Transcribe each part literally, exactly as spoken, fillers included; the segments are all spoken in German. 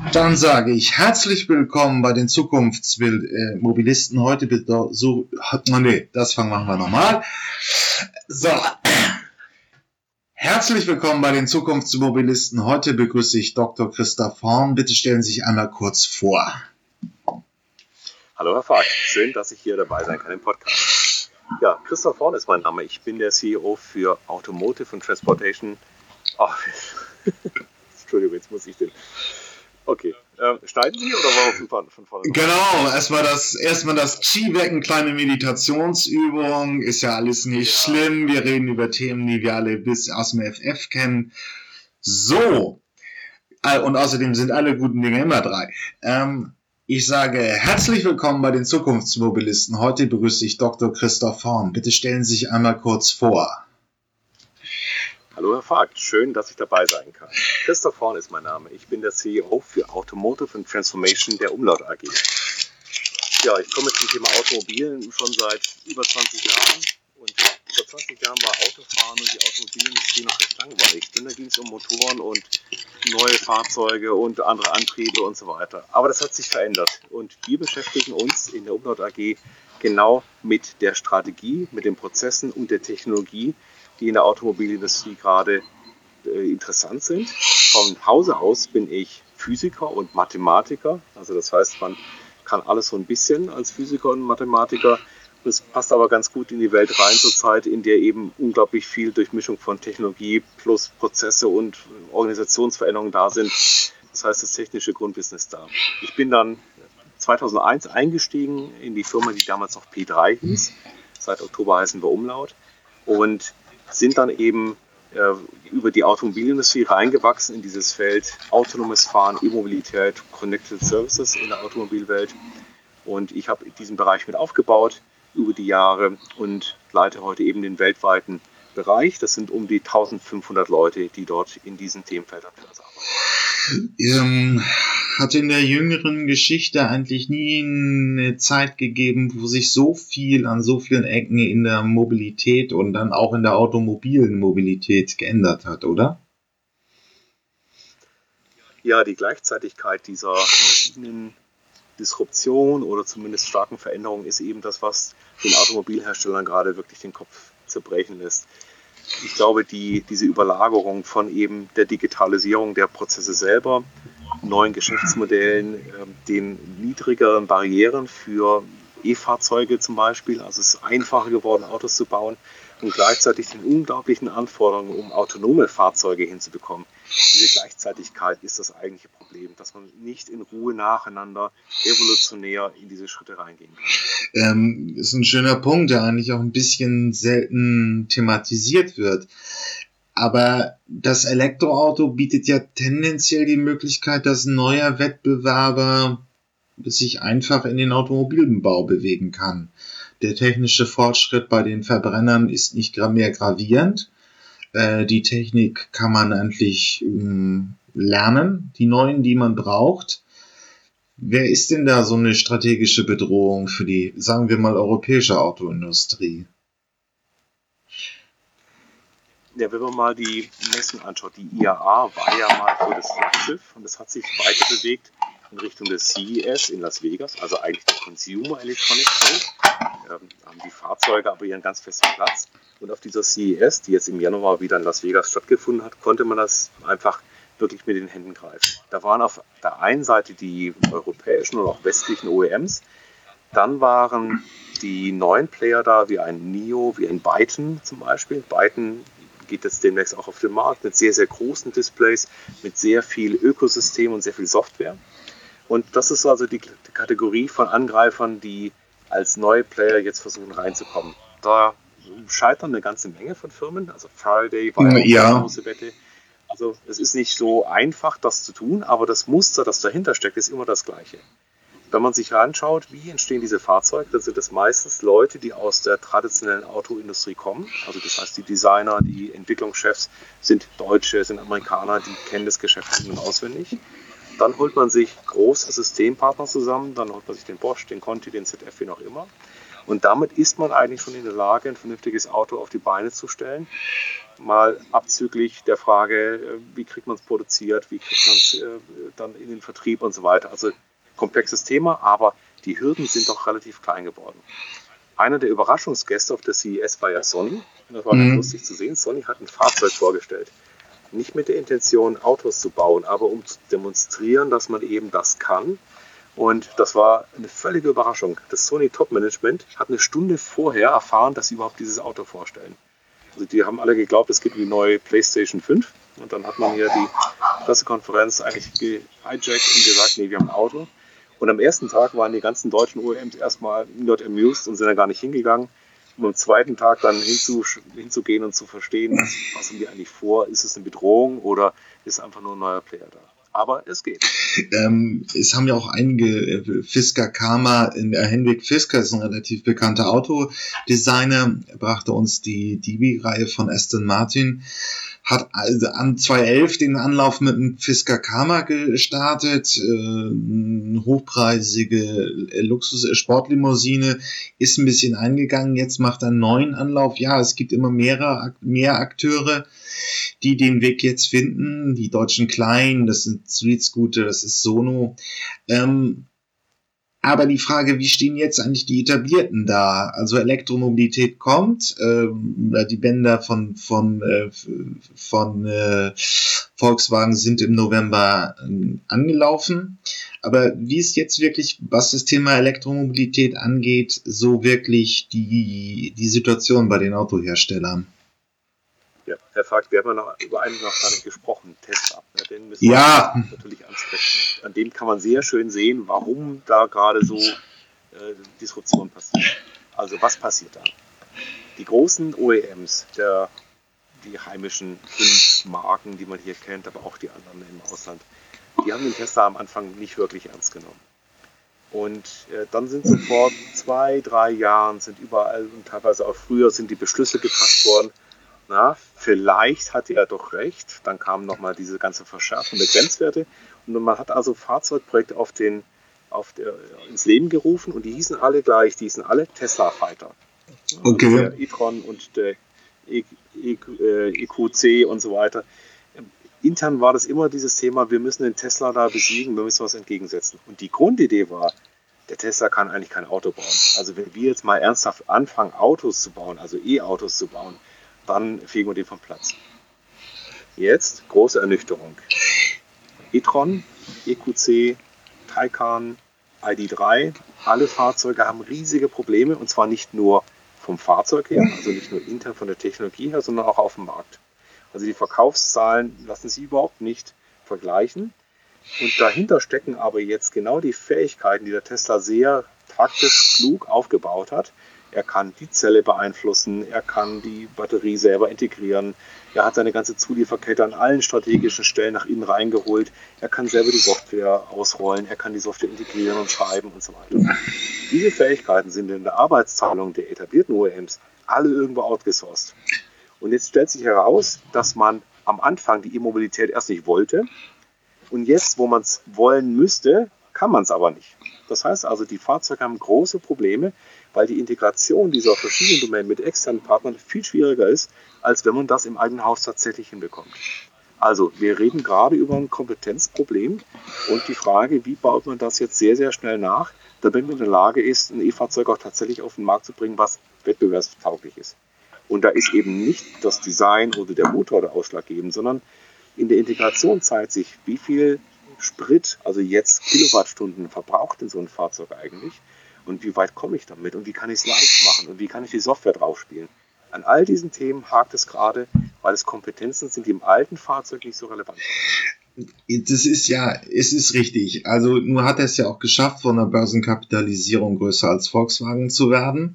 Dann sage ich herzlich willkommen bei den Zukunftsmobilisten. Heute bitte so, oh nee, das fangen machen wir nochmal. So. Herzlich willkommen bei den Zukunftsmobilisten. Heute begrüße ich Doktor Christoph Horn. Bitte stellen Sie sich einmal kurz vor. Hallo Herr Fark, schön, dass ich hier dabei sein kann im Podcast. Ja, Christoph Horn ist mein Name. Ich bin der C E O für Automotive und Transportation. Ach, Entschuldigung, jetzt muss ich den... Okay, ähm, schneiden Sie oder war von, von, von vorne? Genau, erstmal das, erstmal das Chi-Weg, eine kleine Meditationsübung, ist ja alles nicht ja. schlimm, wir reden über Themen, die wir alle bis aus dem F F kennen. So, und außerdem sind alle guten Dinge immer drei. Ähm, ich sage herzlich willkommen bei den Zukunftsmobilisten. Heute begrüße ich Doktor Christoph Horn. Bitte stellen Sie sich einmal kurz vor. Hallo Herr Fark, schön, dass ich dabei sein kann. Christoph Horn ist mein Name. Ich bin der C E O für Automotive and Transformation der Umlaut A G. Ja, ich komme zum Thema Automobilen schon seit über zwanzig Jahren. Und vor zwanzig Jahren war Autofahren und die Automobilindustrie noch recht langweilig. Denn da ging es um Motoren und neue Fahrzeuge und andere Antriebe und so weiter. Aber das hat sich verändert. Und wir beschäftigen uns in der Umlaut A G genau mit der Strategie, mit den Prozessen und der Technologie, die in der Automobilindustrie gerade äh, interessant sind. Von Hause aus bin ich Physiker und Mathematiker. Also das heißt, man kann alles so ein bisschen als Physiker und Mathematiker. Das passt aber ganz gut in die Welt rein zurzeit, in der eben unglaublich viel Durchmischung von Technologie plus Prozesse und Organisationsveränderungen da sind. Das heißt, das technische Grundwissen ist da. Ich bin dann zweitausendeins eingestiegen in die Firma, die damals noch P drei hieß. Seit Oktober heißen wir Umlaut. Und sind dann eben äh, über die Automobilindustrie reingewachsen in dieses Feld autonomes Fahren, E-Mobilität, Connected Services in der Automobilwelt. Und ich habe diesen Bereich mit aufgebaut über die Jahre und leite heute eben den weltweiten Bereich. Das sind um die eintausendfünfhundert Leute, die dort in diesen Themenfeldern für uns arbeiten. Ähm, hat in der jüngeren Geschichte eigentlich nie eine Zeit gegeben, wo sich so viel an so vielen Ecken in der Mobilität und dann auch in der automobilen Mobilität geändert hat, oder? Ja, die Gleichzeitigkeit dieser verschiedenen Disruption oder zumindest starken Veränderungen ist eben das, was den Automobilherstellern gerade wirklich den Kopf zerbrechen lässt. Ich glaube, die, diese Überlagerung von eben der Digitalisierung der Prozesse selber, neuen Geschäftsmodellen, äh, den niedrigeren Barrieren für E-Fahrzeuge zum Beispiel, also es ist einfacher geworden, Autos zu bauen und gleichzeitig den unglaublichen Anforderungen, um autonome Fahrzeuge hinzubekommen. Diese Gleichzeitigkeit ist das eigentliche Problem, dass man nicht in Ruhe nacheinander evolutionär in diese Schritte reingehen kann. Ähm, ist ein schöner Punkt, der eigentlich auch ein bisschen selten thematisiert wird. Aber das Elektroauto bietet ja tendenziell die Möglichkeit, dass ein neuer Wettbewerber sich einfach in den Automobilbau bewegen kann. Der technische Fortschritt bei den Verbrennern ist nicht mehr gravierend. Äh, die Technik kann man endlich ähm, lernen, die neuen, die man braucht. Wer ist denn da so eine strategische Bedrohung für die, sagen wir mal, europäische Autoindustrie? Ja, wenn man mal die Messen anschaut, die I A A war ja mal so das Flaggschiff und es hat sich weiter bewegt in Richtung des C E S in Las Vegas, also eigentlich der Consumer Electronics Show. Ähm, haben die Fahrzeuge aber ihren ganz festen Platz. Und auf dieser C E S, die jetzt im Januar wieder in Las Vegas stattgefunden hat, konnte man das einfach wirklich mit den Händen greifen. Da waren auf der einen Seite die europäischen und auch westlichen O E Ms, dann waren die neuen Player da, wie ein NIO, wie ein Byton zum Beispiel. Byton geht jetzt demnächst auch auf den Markt mit sehr, sehr großen Displays, mit sehr viel Ökosystem und sehr viel Software. Und das ist also die Kategorie von Angreifern, die als neue Player jetzt versuchen reinzukommen. Da scheitern eine ganze Menge von Firmen. Also Faraday war ja auch eine große Wette. Also es ist nicht so einfach, das zu tun, aber das Muster, das dahinter steckt, ist immer das gleiche. Wenn man sich anschaut, wie entstehen diese Fahrzeuge, dann sind das meistens Leute, die aus der traditionellen Autoindustrie kommen. Also das heißt, die Designer, die Entwicklungschefs sind Deutsche, sind Amerikaner, die kennen das Geschäft in- und auswendig. Dann holt man sich große Systempartner zusammen, dann holt man sich den Bosch, den Conti, den Z F, wie noch immer. Und damit ist man eigentlich schon in der Lage, ein vernünftiges Auto auf die Beine zu stellen. mal abzüglich der Frage, wie kriegt man es produziert, wie kriegt man es äh, dann in den Vertrieb und so weiter. Also komplexes Thema, aber die Hürden sind doch relativ klein geworden. Einer der Überraschungsgäste auf der C E S war ja Sony. Das war mhm. ganz lustig zu sehen. Sony hat ein Fahrzeug vorgestellt. Nicht mit der Intention, Autos zu bauen, aber um zu demonstrieren, dass man eben das kann. Und das war eine völlige Überraschung. Das Sony Top-Management hat eine Stunde vorher erfahren, dass sie überhaupt dieses Auto vorstellen. Also die haben alle geglaubt, es gibt die neue PlayStation fünf. Und dann hat man hier die Pressekonferenz eigentlich gehijackt und gesagt, nee, wir haben ein Auto. Und am ersten Tag waren die ganzen deutschen O E Ms erstmal not amused und sind dann gar nicht hingegangen. Um am zweiten Tag dann hinzu, hinzugehen und zu verstehen, was, was haben die eigentlich vor? Ist es eine Bedrohung oder ist einfach nur ein neuer Player da? Aber es geht. Ähm, es haben ja auch einige, äh, Fisker Karma, in, äh, Henrik Fisker ist ein relativ bekannter Autodesigner, brachte uns die D B-Reihe von Aston Martin, hat also an zwanzig elf den Anlauf mit dem Fisker Karma gestartet, äh, eine hochpreisige Luxus-Sportlimousine, ist ein bisschen eingegangen, jetzt macht er einen neuen Anlauf. Ja, es gibt immer mehrere, mehr Akteure, die den Weg jetzt finden. Die deutschen Kleinen, das sind Street Scooter, das ist Sono. Ähm, aber die Frage, wie stehen jetzt eigentlich die Etablierten da? Also Elektromobilität kommt, ähm, die Bänder von von äh, von äh, Volkswagen sind im November äh, angelaufen. Aber wie ist jetzt wirklich, was das Thema Elektromobilität angeht, so wirklich die die Situation bei den Autoherstellern? Ja, Herr Falk, wir haben ja noch über einen noch gar nicht gesprochen, Tesla. Den müssen ja. wir natürlich ansprechen. An dem kann man sehr schön sehen, warum da gerade so äh, Disruption passiert. Also was passiert da? Die großen O E Ms, der, die heimischen fünf Marken, die man hier kennt, aber auch die anderen im Ausland, die haben den Tesla am Anfang nicht wirklich ernst genommen. Und äh, dann sind so vor zwei, drei Jahren, sind überall und teilweise auch früher, sind die Beschlüsse gefasst worden. Na, vielleicht hatte er doch recht. Dann kam nochmal diese ganze Verschärfung der Grenzwerte. Und man hat also Fahrzeugprojekte auf den, auf der, ins Leben gerufen und die hießen alle gleich, die hießen alle Tesla Fighter. Okay. Also der e-tron und der e- e- E Q C und so weiter. Intern war das immer dieses Thema, wir müssen den Tesla da besiegen, wir müssen was entgegensetzen. Und die Grundidee war, der Tesla kann eigentlich kein Auto bauen. Also wenn wir jetzt mal ernsthaft anfangen, Autos zu bauen, also E-Autos zu bauen, dann fegen wir den vom Platz. Jetzt große Ernüchterung. e-tron, E Q C, Taycan, I D drei, alle Fahrzeuge haben riesige Probleme und zwar nicht nur vom Fahrzeug her, also nicht nur intern von der Technologie her, sondern auch auf dem Markt. Also die Verkaufszahlen lassen sich überhaupt nicht vergleichen und dahinter stecken aber jetzt genau die Fähigkeiten, die der Tesla sehr taktisch klug aufgebaut hat. Er kann die Zelle beeinflussen, er kann die Batterie selber integrieren, er hat seine ganze Zulieferkette an allen strategischen Stellen nach innen reingeholt, er kann selber die Software ausrollen, er kann die Software integrieren und schreiben und so weiter. Diese Fähigkeiten sind in der Arbeitsteilung der etablierten O E Ms alle irgendwo outgesourced. Und jetzt stellt sich heraus, dass man am Anfang die E-Mobilität erst nicht wollte und jetzt, wo man es wollen müsste, kann man es aber nicht. Das heißt also, die Fahrzeuge haben große Probleme, weil die Integration dieser verschiedenen Domänen mit externen Partnern viel schwieriger ist, als wenn man das im eigenen Haus tatsächlich hinbekommt. Also wir reden gerade über ein Kompetenzproblem und die Frage, wie baut man das jetzt sehr, sehr schnell nach, damit man in der Lage ist, ein E-Fahrzeug auch tatsächlich auf den Markt zu bringen, was wettbewerbstauglich ist. Und da ist eben nicht das Design oder der Motor der ausschlaggebend, sondern in der Integration zeigt sich, wie viel Sprit, also jetzt Kilowattstunden verbraucht in so ein Fahrzeug eigentlich und wie weit komme ich damit und wie kann ich es leicht machen und wie kann ich die Software draufspielen. An all diesen Themen hakt es gerade, weil es Kompetenzen sind, die im alten Fahrzeug nicht so relevant sind. Das ist ja, es ist richtig. Also nur hat er es ja auch geschafft, von der Börsenkapitalisierung größer als Volkswagen zu werden.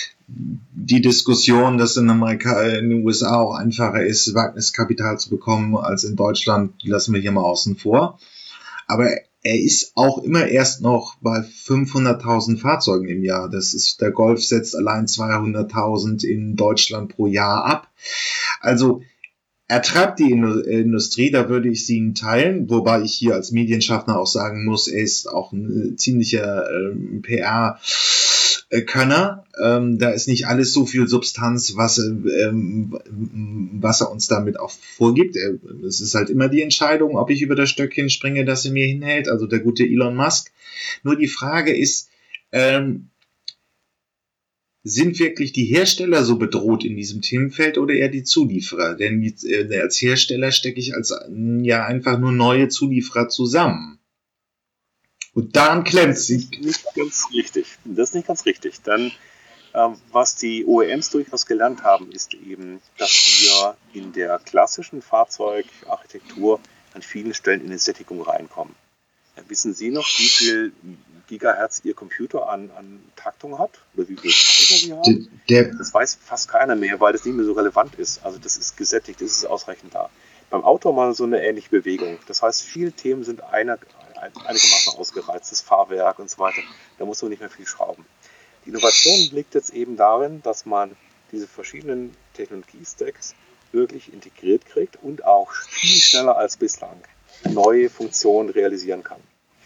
Die Diskussion, dass in Amerika, in den U S A auch einfacher ist, Wagniskapital zu bekommen als in Deutschland, die lassen wir hier mal außen vor. Aber er ist auch immer erst noch bei fünfhunderttausend Fahrzeugen im Jahr. Das ist, der Golf setzt allein zweihunderttausend in Deutschland pro Jahr ab. Also, er treibt die Industrie, da würde ich sie ihn teilen, wobei ich hier als Medienschaffner auch sagen muss, er ist auch ein ziemlicher äh, P R äh, Könner. Ähm, da ist nicht alles so viel Substanz, was, ähm, was er uns damit auch vorgibt. Äh, es ist halt immer die Entscheidung, ob ich über das Stöckchen springe, das er mir hinhält. Also der gute Elon Musk. Nur die Frage ist, ähm, sind wirklich die Hersteller so bedroht in diesem Themenfeld oder eher die Zulieferer? Denn die, äh, als Hersteller stecke ich als ja einfach nur neue Zulieferer zusammen. Und daran klemmt sich. Nicht ganz richtig. Das ist nicht ganz richtig. Dann, ähm, was die O E Ms durchaus gelernt haben, ist eben, dass wir in der klassischen Fahrzeugarchitektur an vielen Stellen in eine Sättigung reinkommen. Ja, wissen Sie noch, wie viel Gigahertz Ihr Computer an, an Taktung hat? Oder wie viel Speicher Sie haben? Der, das weiß fast keiner mehr, weil das nicht mehr so relevant ist. Also das ist gesättigt, das ist ausreichend da. Beim Auto haben wir so eine ähnliche Bewegung. Das heißt, viele Themen sind einer, einigermaßen ausgereizt, das Fahrwerk und so weiter. Da muss man nicht mehr viel schrauben. Die Innovation liegt jetzt eben darin, dass man diese verschiedenen Technologie-Stacks wirklich integriert kriegt und auch viel schneller als bislang neue Funktionen realisieren kann.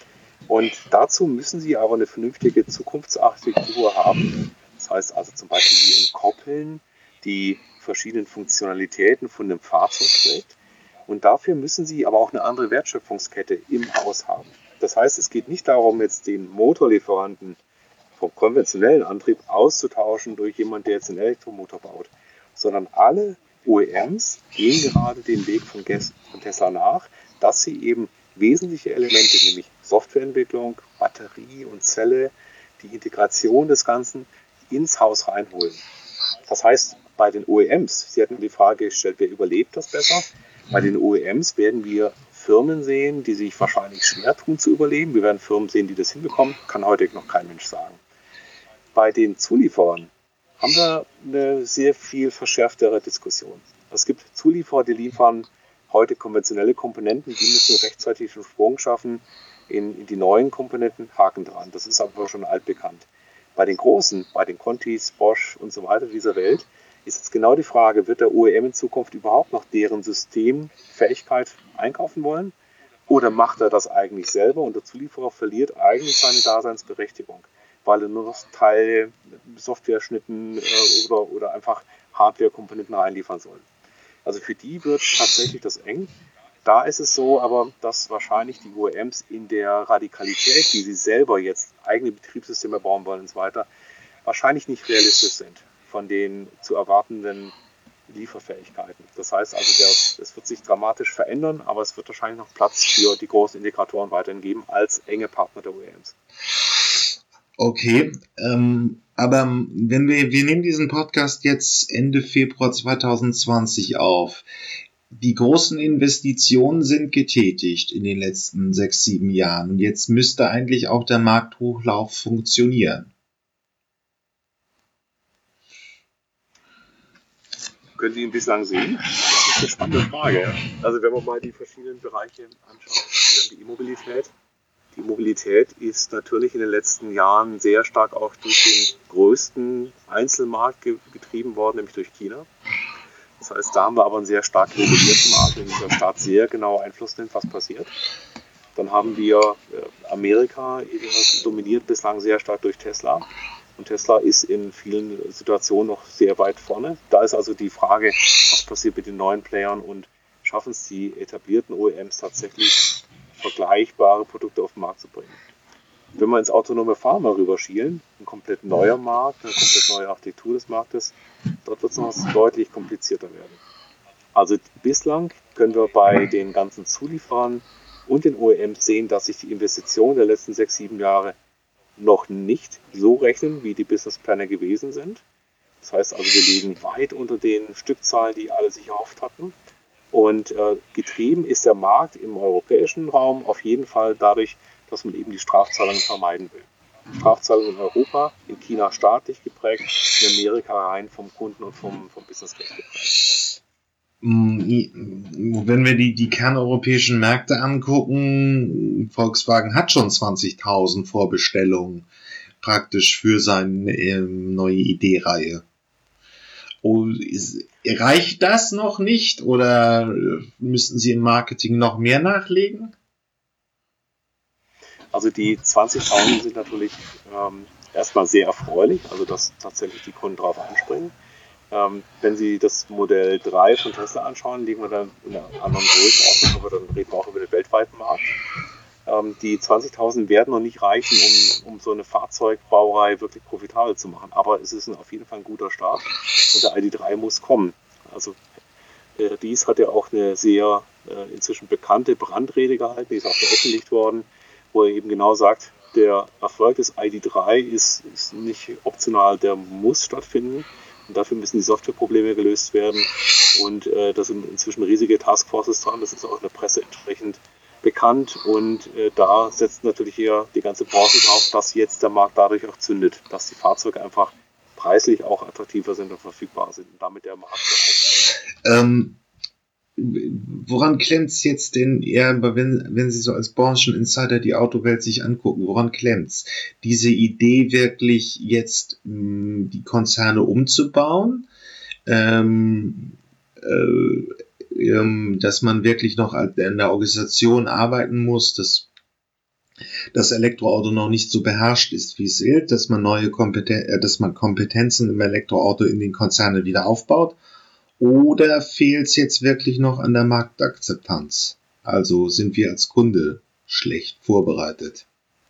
Und dazu müssen Sie aber eine vernünftige Zukunftsarchitektur haben. Das heißt also zum Beispiel, Sie entkoppeln die verschiedenen Funktionalitäten von einem Fahrzeug trägt. Und dafür müssen Sie aber auch eine andere Wertschöpfungskette im Haus haben. Das heißt, es geht nicht darum, jetzt den Motorlieferanten vom konventionellen Antrieb auszutauschen durch jemanden, der jetzt einen Elektromotor baut, sondern alle O E Ms gehen gerade den Weg von Tesla nach, dass sie eben wesentliche Elemente, nämlich Softwareentwicklung, Batterie und Zelle, die Integration des Ganzen ins Haus reinholen. Das heißt, bei den O E Ms, Sie hatten die Frage gestellt, wer überlebt das besser? Bei den O E Ms werden wir Firmen sehen, die sich wahrscheinlich schwer tun zu überleben. Wir werden Firmen sehen, die das hinbekommen, kann heute noch kein Mensch sagen. Bei den Zulieferern haben wir eine sehr viel verschärftere Diskussion. Es gibt Zulieferer, die liefern heute konventionelle Komponenten, die müssen rechtzeitig einen Sprung schaffen in, in die neuen Komponenten, Haken dran. Das ist aber schon altbekannt. Bei den Großen, bei den Contis, Bosch und so weiter dieser Welt, ist jetzt genau die Frage, wird der O E M in Zukunft überhaupt noch deren Systemfähigkeit einkaufen wollen? Oder macht er das eigentlich selber und der Zulieferer verliert eigentlich seine Daseinsberechtigung, weil er nur noch Teile, Software-Schnitten äh, oder, oder einfach Hardware-Komponenten reinliefern soll. Also für die wird tatsächlich das eng. Da ist es so, aber dass wahrscheinlich die O E Ms in der Radikalität, wie sie selber jetzt eigene Betriebssysteme bauen wollen und so weiter, wahrscheinlich nicht realistisch sind von den zu erwartenden Lieferfähigkeiten. Das heißt also, es wird sich dramatisch verändern, aber es wird wahrscheinlich noch Platz für die großen Integratoren weiterhin geben als enge Partner der O E Ms. Okay, ähm, aber wenn wir, wir nehmen diesen Podcast jetzt Ende Februar zwanzig zwanzig auf. Die großen Investitionen sind getätigt in den letzten sechs, sieben Jahren und jetzt müsste eigentlich auch der Markthochlauf funktionieren. Können Sie ihn bislang sehen? Das ist eine spannende Frage. Also wenn man mal die verschiedenen Bereiche anschaut, wir haben die E-Mobilität. Die Mobilität ist natürlich in den letzten Jahren sehr stark auch durch den größten Einzelmarkt getrieben worden, nämlich durch China. Das heißt, da haben wir aber einen sehr stark regulierten Markt, in dem der Staat sehr genau Einfluss nimmt, was passiert. Dann haben wir Amerika, dominiert bislang sehr stark durch Tesla. Und Tesla ist in vielen Situationen noch sehr weit vorne. Da ist also die Frage, was passiert mit den neuen Playern und schaffen es die etablierten O E Ms tatsächlich, vergleichbare Produkte auf den Markt zu bringen. Wenn wir ins autonome Fahren mal rüberschielen, ein komplett neuer Markt, eine komplett neue Architektur des Marktes, dort wird es noch deutlich komplizierter werden. Also bislang können wir bei den ganzen Zulieferern und den O E Ms sehen, dass sich die Investitionen der letzten sechs, sieben Jahre noch nicht so rechnen, wie die Businesspläne gewesen sind. Das heißt also, wir liegen weit unter den Stückzahlen, die alle sich erhofft hatten. Und äh, getrieben ist der Markt im europäischen Raum auf jeden Fall dadurch, dass man eben die Strafzahlungen vermeiden will. Strafzahlungen in Europa, in China staatlich geprägt, in Amerika rein vom Kunden und vom, vom Business Case geprägt. Wenn wir die, die kerneuropäischen Märkte angucken, Volkswagen hat schon zwanzigtausend Vorbestellungen praktisch für seine ähm, neue Idee-Reihe. Und ist, reicht das noch nicht oder müssten Sie im Marketing noch mehr nachlegen? Also die zwanzigtausend sind natürlich ähm, erstmal sehr erfreulich, also dass tatsächlich die Kunden darauf anspringen. Ähm, wenn Sie das Modell drei von Tesla anschauen, liegen wir dann in einer anderen Größenordnung, aber dann reden wir auch über den weltweiten Markt. Ähm, die zwanzigtausend werden noch nicht reichen, um, um so eine Fahrzeugbauerei wirklich profitabel zu machen. Aber es ist ein, auf jeden Fall ein guter Start und der I D drei muss kommen. Also äh, dies hat ja auch eine sehr äh, inzwischen bekannte Brandrede gehalten, die ist auch veröffentlicht worden, wo er eben genau sagt, der Erfolg des I D drei ist, ist nicht optional, der muss stattfinden. Und dafür müssen die Softwareprobleme gelöst werden. Und äh, da sind inzwischen riesige Taskforces dran. Das ist auch in der Presse entsprechend bekannt. Und äh, da setzt natürlich hier die ganze Branche drauf, dass jetzt der Markt dadurch auch zündet. Dass die Fahrzeuge einfach preislich auch attraktiver sind und verfügbar sind. Und damit der Markt auch. Ähm, woran klemmt es jetzt denn eher, wenn, wenn Sie so als Brancheninsider die Autowelt sich angucken, woran klemmt es? Diese Idee wirklich jetzt mh, die Konzerne umzubauen, ähm, äh, ähm, dass man wirklich noch in der Organisation arbeiten muss, dass das Elektroauto noch nicht so beherrscht ist, wie es ist, dass man neue Kompeten- äh, dass man Kompetenzen im Elektroauto in den Konzernen wieder aufbaut. Oder fehlt es jetzt wirklich noch an der Marktakzeptanz? Also sind wir als Kunde schlecht vorbereitet?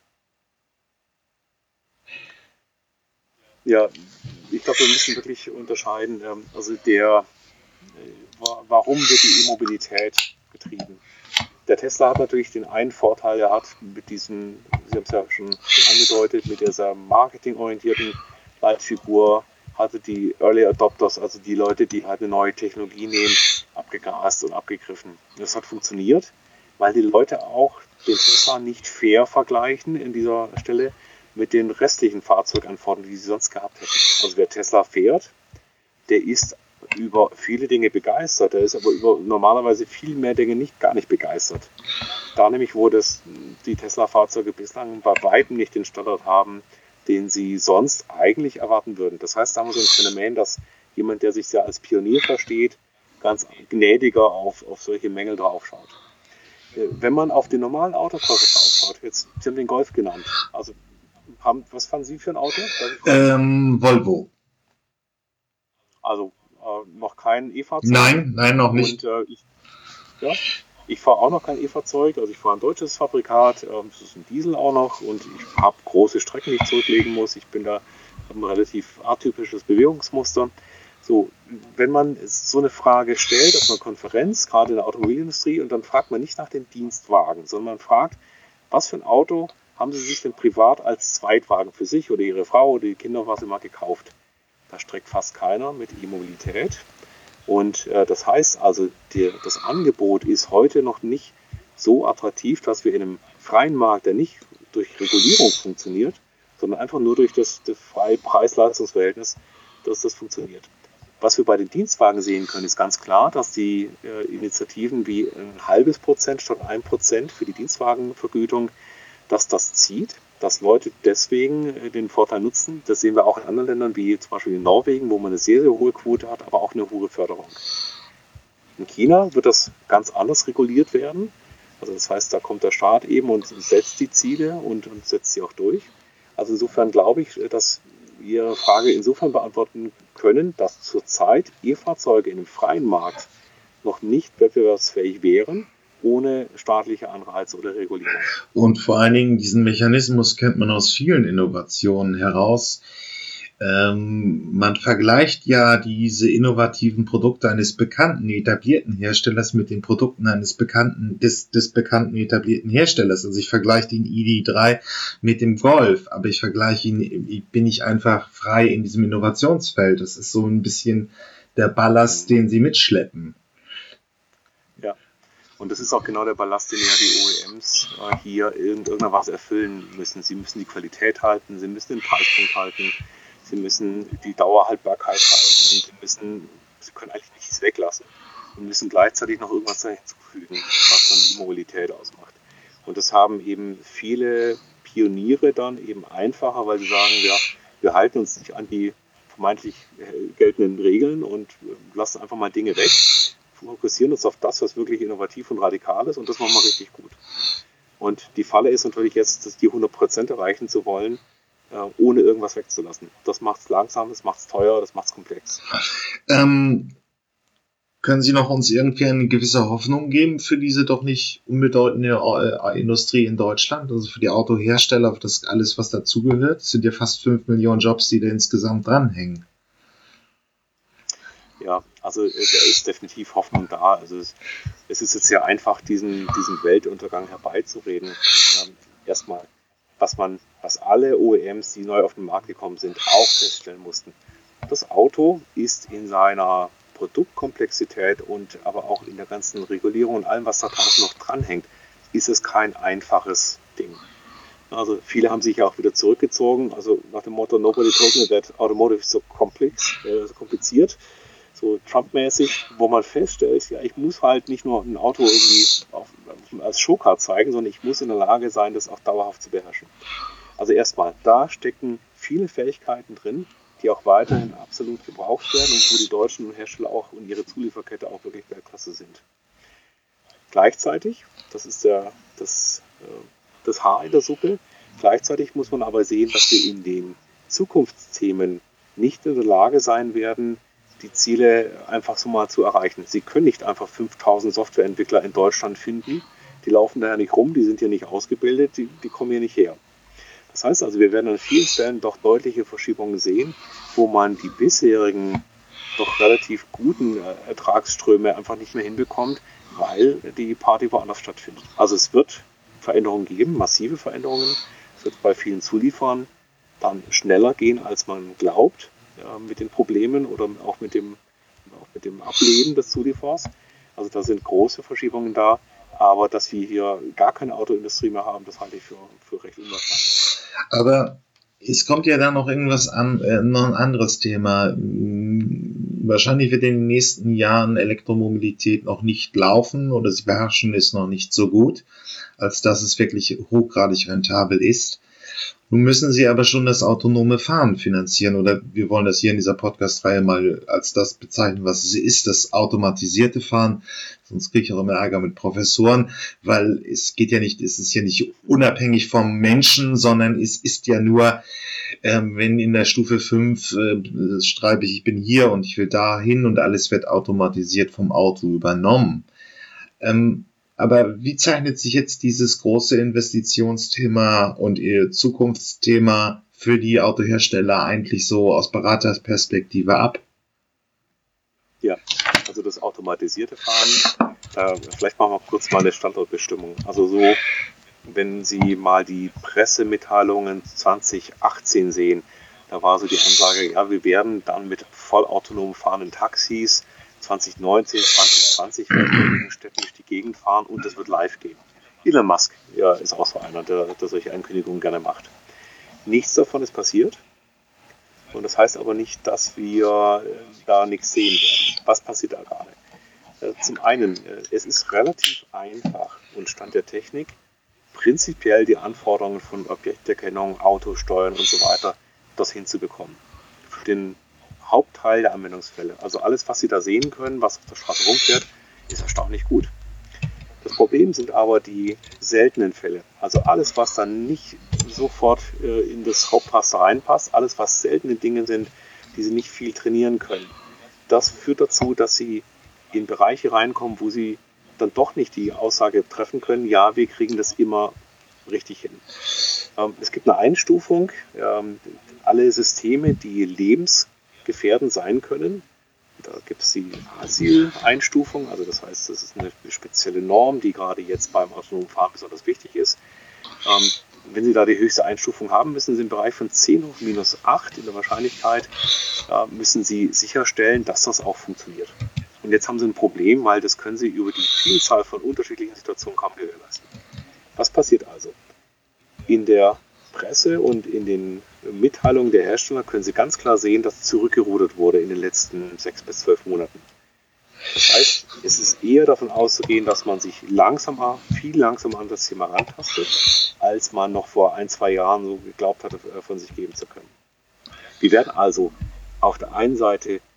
Ja, ich glaube, wir müssen wirklich unterscheiden. Also der, warum wird die E-Mobilität getrieben? Der Tesla hat natürlich den einen Vorteil, er hat mit diesem, Sie haben es ja schon angedeutet, mit dieser marketingorientierten Leitfigur, hatte die Early Adopters, also die Leute, die halt eine neue Technologie nehmen, abgegrast und abgegriffen. Das hat funktioniert, weil die Leute auch den Tesla nicht fair vergleichen in dieser Stelle mit den restlichen Fahrzeuganforderungen, die sie sonst gehabt hätten. Also wer Tesla fährt, der ist über viele Dinge begeistert, der ist aber über normalerweise viel mehr Dinge nicht gar nicht begeistert. Da nämlich, wo das, die Tesla-Fahrzeuge bislang bei weitem nicht den Standard haben, den sie sonst eigentlich erwarten würden. Das heißt, da haben wir so ein Phänomen, dass jemand, der sich sehr als Pionier versteht, ganz gnädiger auf, auf solche Mängel draufschaut. Wenn man auf den normalen Autokäufer draufschaut, jetzt Sie haben den Golf genannt, also haben, was fahren Sie für ein Auto? Ähm, Volvo. Also äh, noch kein E-Fahrzeug? Nein, nein, noch nicht. Und, äh, ich, ja, ich fahre auch noch kein E-Fahrzeug, also ich fahre ein deutsches Fabrikat, ähm, das ist ein Diesel auch noch und ich habe große Strecken, die ich zurücklegen muss. Ich bin da ein relativ atypisches Bewegungsmuster. So, wenn man so eine Frage stellt auf einer Konferenz, gerade in der Automobilindustrie, und dann fragt man nicht nach dem Dienstwagen, sondern man fragt, was für ein Auto haben Sie sich denn privat als Zweitwagen für sich oder Ihre Frau oder die Kinder, was Sie mal gekauft? Da streckt fast keiner mit E-Mobilität. Und äh, das heißt also, die, das Angebot ist heute noch nicht so attraktiv, dass wir in einem freien Markt, der nicht durch Regulierung funktioniert, sondern einfach nur durch das, das freie Preis-Leistungs-Verhältnis, dass das funktioniert. Was wir bei den Dienstwagen sehen können, ist ganz klar, dass die äh, Initiativen wie ein halbes Prozent statt ein Prozent für die Dienstwagenvergütung, dass das zieht, dass Leute deswegen äh, den Vorteil nutzen. Das sehen wir auch in anderen Ländern, wie zum Beispiel in Norwegen, wo man eine sehr, sehr hohe Quote hat, aber auch eine hohe Förderung. In China wird das ganz anders reguliert werden. Also das heißt, da kommt der Staat eben und setzt die Ziele und, und setzt sie auch durch. Also insofern glaube ich, dass wir Ihre Frage insofern beantworten können, dass zurzeit E-Fahrzeuge in einem freien Markt noch nicht wettbewerbsfähig wären, ohne staatliche Anreize oder Regulierung. Und vor allen Dingen diesen Mechanismus kennt man aus vielen Innovationen heraus. Ähm, man vergleicht ja diese innovativen Produkte eines bekannten, etablierten Herstellers mit den Produkten eines bekannten, des, des bekannten, etablierten Herstellers. Also ich vergleiche den I D drei mit dem Golf, aber ich vergleiche ihn, bin ich einfach frei in diesem Innovationsfeld. Das ist so ein bisschen der Ballast, den sie mitschleppen. Ja, und das ist auch genau der Ballast, den ja die O E Ms äh, hier in irgendeiner Weise erfüllen müssen. Sie müssen die Qualität halten, sie müssen den Preispunkt halten, sie müssen die Dauerhaltbarkeit halten, sie müssen, sie können eigentlich nichts weglassen und müssen gleichzeitig noch irgendwas da hinzufügen, was dann die Mobilität ausmacht. Und das haben eben viele Pioniere dann eben einfacher, weil sie sagen, ja, wir halten uns nicht an die vermeintlich geltenden Regeln und lassen einfach mal Dinge weg, fokussieren uns auf das, was wirklich innovativ und radikal ist und das machen wir richtig gut. Und die Falle ist natürlich jetzt, dass die hundert Prozent erreichen zu wollen, ohne irgendwas wegzulassen. Das macht es langsam, das macht es teuer, das macht es komplex. Ähm, können Sie noch uns irgendwie eine gewisse Hoffnung geben für diese doch nicht unbedeutende äh, Industrie in Deutschland, also für die Autohersteller, für das alles, was dazugehört? Es sind ja fast fünf Millionen Jobs, die da insgesamt dranhängen. Ja, also da ist definitiv Hoffnung da. Also es, es ist jetzt sehr einfach, diesen, diesen Weltuntergang herbeizureden. Ähm, erstmal, was man, was alle O E Ms, die neu auf den Markt gekommen sind, auch feststellen mussten. Das Auto ist in seiner Produktkomplexität und aber auch in der ganzen Regulierung und allem, was da draußen noch dranhängt, ist es kein einfaches Ding. Also viele haben sich ja auch wieder zurückgezogen, also nach dem Motto Nobody told me that automotive is so komplex, äh, so kompliziert. So Trump-mäßig, wo man feststellt, ja, ich muss halt nicht nur ein Auto irgendwie auf, als Showcard zeigen, sondern ich muss in der Lage sein, das auch dauerhaft zu beherrschen. Also erstmal, da stecken viele Fähigkeiten drin, die auch weiterhin absolut gebraucht werden und wo die deutschen Hersteller auch und ihre Zulieferkette auch wirklich Weltklasse sind. Gleichzeitig, das ist der, das, das Haar in der Suppe, gleichzeitig muss man aber sehen, dass wir in den Zukunftsthemen nicht in der Lage sein werden, die Ziele einfach so mal zu erreichen. Sie können nicht einfach fünftausend Softwareentwickler in Deutschland finden. Die laufen da ja nicht rum, die sind hier nicht ausgebildet, die, die kommen hier nicht her. Das heißt also, wir werden an vielen Stellen doch deutliche Verschiebungen sehen, wo man die bisherigen doch relativ guten Ertragsströme einfach nicht mehr hinbekommt, weil die Party woanders stattfindet. Also es wird Veränderungen geben, massive Veränderungen. Es wird bei vielen Zulieferern dann schneller gehen, als man glaubt, ja, mit den Problemen oder auch mit dem, auch mit dem Ableben des Zulieferers. Also da sind große Verschiebungen da. Aber dass wir hier gar keine Autoindustrie mehr haben, das halte ich für, für recht unwahrscheinlich. Aber es kommt ja dann noch irgendwas an, äh, noch ein anderes Thema. Wahrscheinlich wird in den nächsten Jahren Elektromobilität noch nicht laufen oder sie beherrschen es noch nicht so gut, als dass es wirklich hochgradig rentabel ist. Nun müssen sie aber schon das autonome Fahren finanzieren, oder wir wollen das hier in dieser Podcast-Reihe mal als das bezeichnen, was es ist, das automatisierte Fahren. Sonst kriege ich auch immer Ärger mit Professoren, weil es geht ja nicht, es ist ja nicht unabhängig vom Menschen, sondern es ist ja nur, ähm, wenn in der Stufe fünf äh, schreibe ich, ich bin hier und ich will dahin und alles wird automatisiert vom Auto übernommen. Ähm, Aber wie zeichnet sich jetzt dieses große Investitionsthema und ihr Zukunftsthema für die Autohersteller eigentlich so aus Beraterperspektive ab? Ja, also das automatisierte Fahren, da vielleicht machen wir kurz mal eine Standortbestimmung. Also so, wenn Sie mal die Pressemitteilungen zwanzig achtzehn sehen, da war so die Ansage, ja, wir werden dann mit vollautonom fahrenden Taxis zwanzig neunzehn, zwanzig zwanzig werden in Städten durch die Gegend fahren und das wird live gehen. Elon Musk ja, ist auch so einer, der, der solche Ankündigungen gerne macht. Nichts davon ist passiert und das heißt aber nicht, dass wir da nichts sehen werden. Was passiert da gerade? Zum einen, es ist relativ einfach und Stand der Technik, prinzipiell die Anforderungen von Objekterkennung, Autosteuern und so weiter, das hinzubekommen. Für den Hauptteil der Anwendungsfälle. Also alles, was Sie da sehen können, was auf der Straße rumfährt, ist erstaunlich gut. Das Problem sind aber die seltenen Fälle. Also alles, was dann nicht sofort äh, in das Hauptraster reinpasst, alles, was seltene Dinge sind, die Sie nicht viel trainieren können. Das führt dazu, dass Sie in Bereiche reinkommen, wo Sie dann doch nicht die Aussage treffen können, ja, wir kriegen das immer richtig hin. Ähm, es gibt eine Einstufung. Ähm, alle Systeme, die lebens gefährdend sein können. Da gibt es die Asyl-Einstufung, also das heißt, das ist eine spezielle Norm, die gerade jetzt beim autonomen Fahren besonders wichtig ist. Ähm, wenn Sie da die höchste Einstufung haben, müssen Sie im Bereich von zehn hoch minus acht in der Wahrscheinlichkeit, äh, müssen Sie sicherstellen, dass das auch funktioniert. Und jetzt haben Sie ein Problem, weil das können Sie über die Vielzahl von unterschiedlichen Situationen kaum gewährleisten. Was passiert also? In der Presse und in den Mitteilungen der Hersteller können Sie ganz klar sehen, dass zurückgerudert wurde in den letzten sechs bis zwölf Monaten. Das heißt, es ist eher davon auszugehen, dass man sich langsamer, viel langsamer an das Thema rantastet, als man noch vor ein, zwei Jahren so geglaubt hatte, von sich geben zu können. Wir werden also auf der einen Seite äh,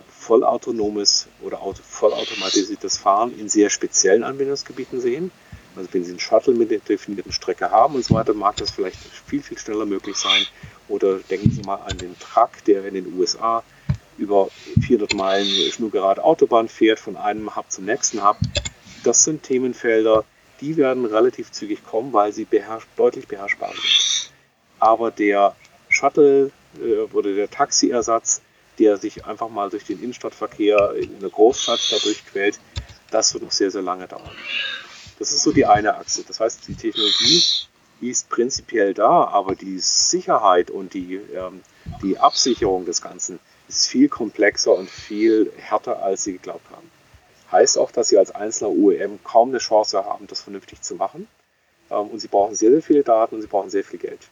vollautonomes oder auto, vollautomatisiertes Fahren in sehr speziellen Anwendungsgebieten sehen. Also wenn Sie einen Shuttle mit der definierten Strecke haben und so weiter, mag das vielleicht viel, viel schneller möglich sein. Oder denken Sie mal an den Truck, der in den U S A über vierhundert Meilen schnurgerade Autobahn fährt, von einem Hub zum nächsten Hub. Das sind Themenfelder, die werden relativ zügig kommen, weil sie beherrsch- deutlich beherrschbar sind. Aber der Shuttle äh, oder der Taxiersatz, der sich einfach mal durch den Innenstadtverkehr in einer Großstadt dadurch quält, das wird noch sehr, sehr lange dauern. Das ist so die eine Achse. Das heißt, die Technologie, die ist prinzipiell da, aber die Sicherheit und die, ähm, die Absicherung des Ganzen ist viel komplexer und viel härter, als Sie geglaubt haben. Heißt auch, dass Sie als einzelner O E M kaum eine Chance haben, das vernünftig zu machen. Ähm, und Sie brauchen sehr, sehr viele Daten und Sie brauchen sehr viel Geld.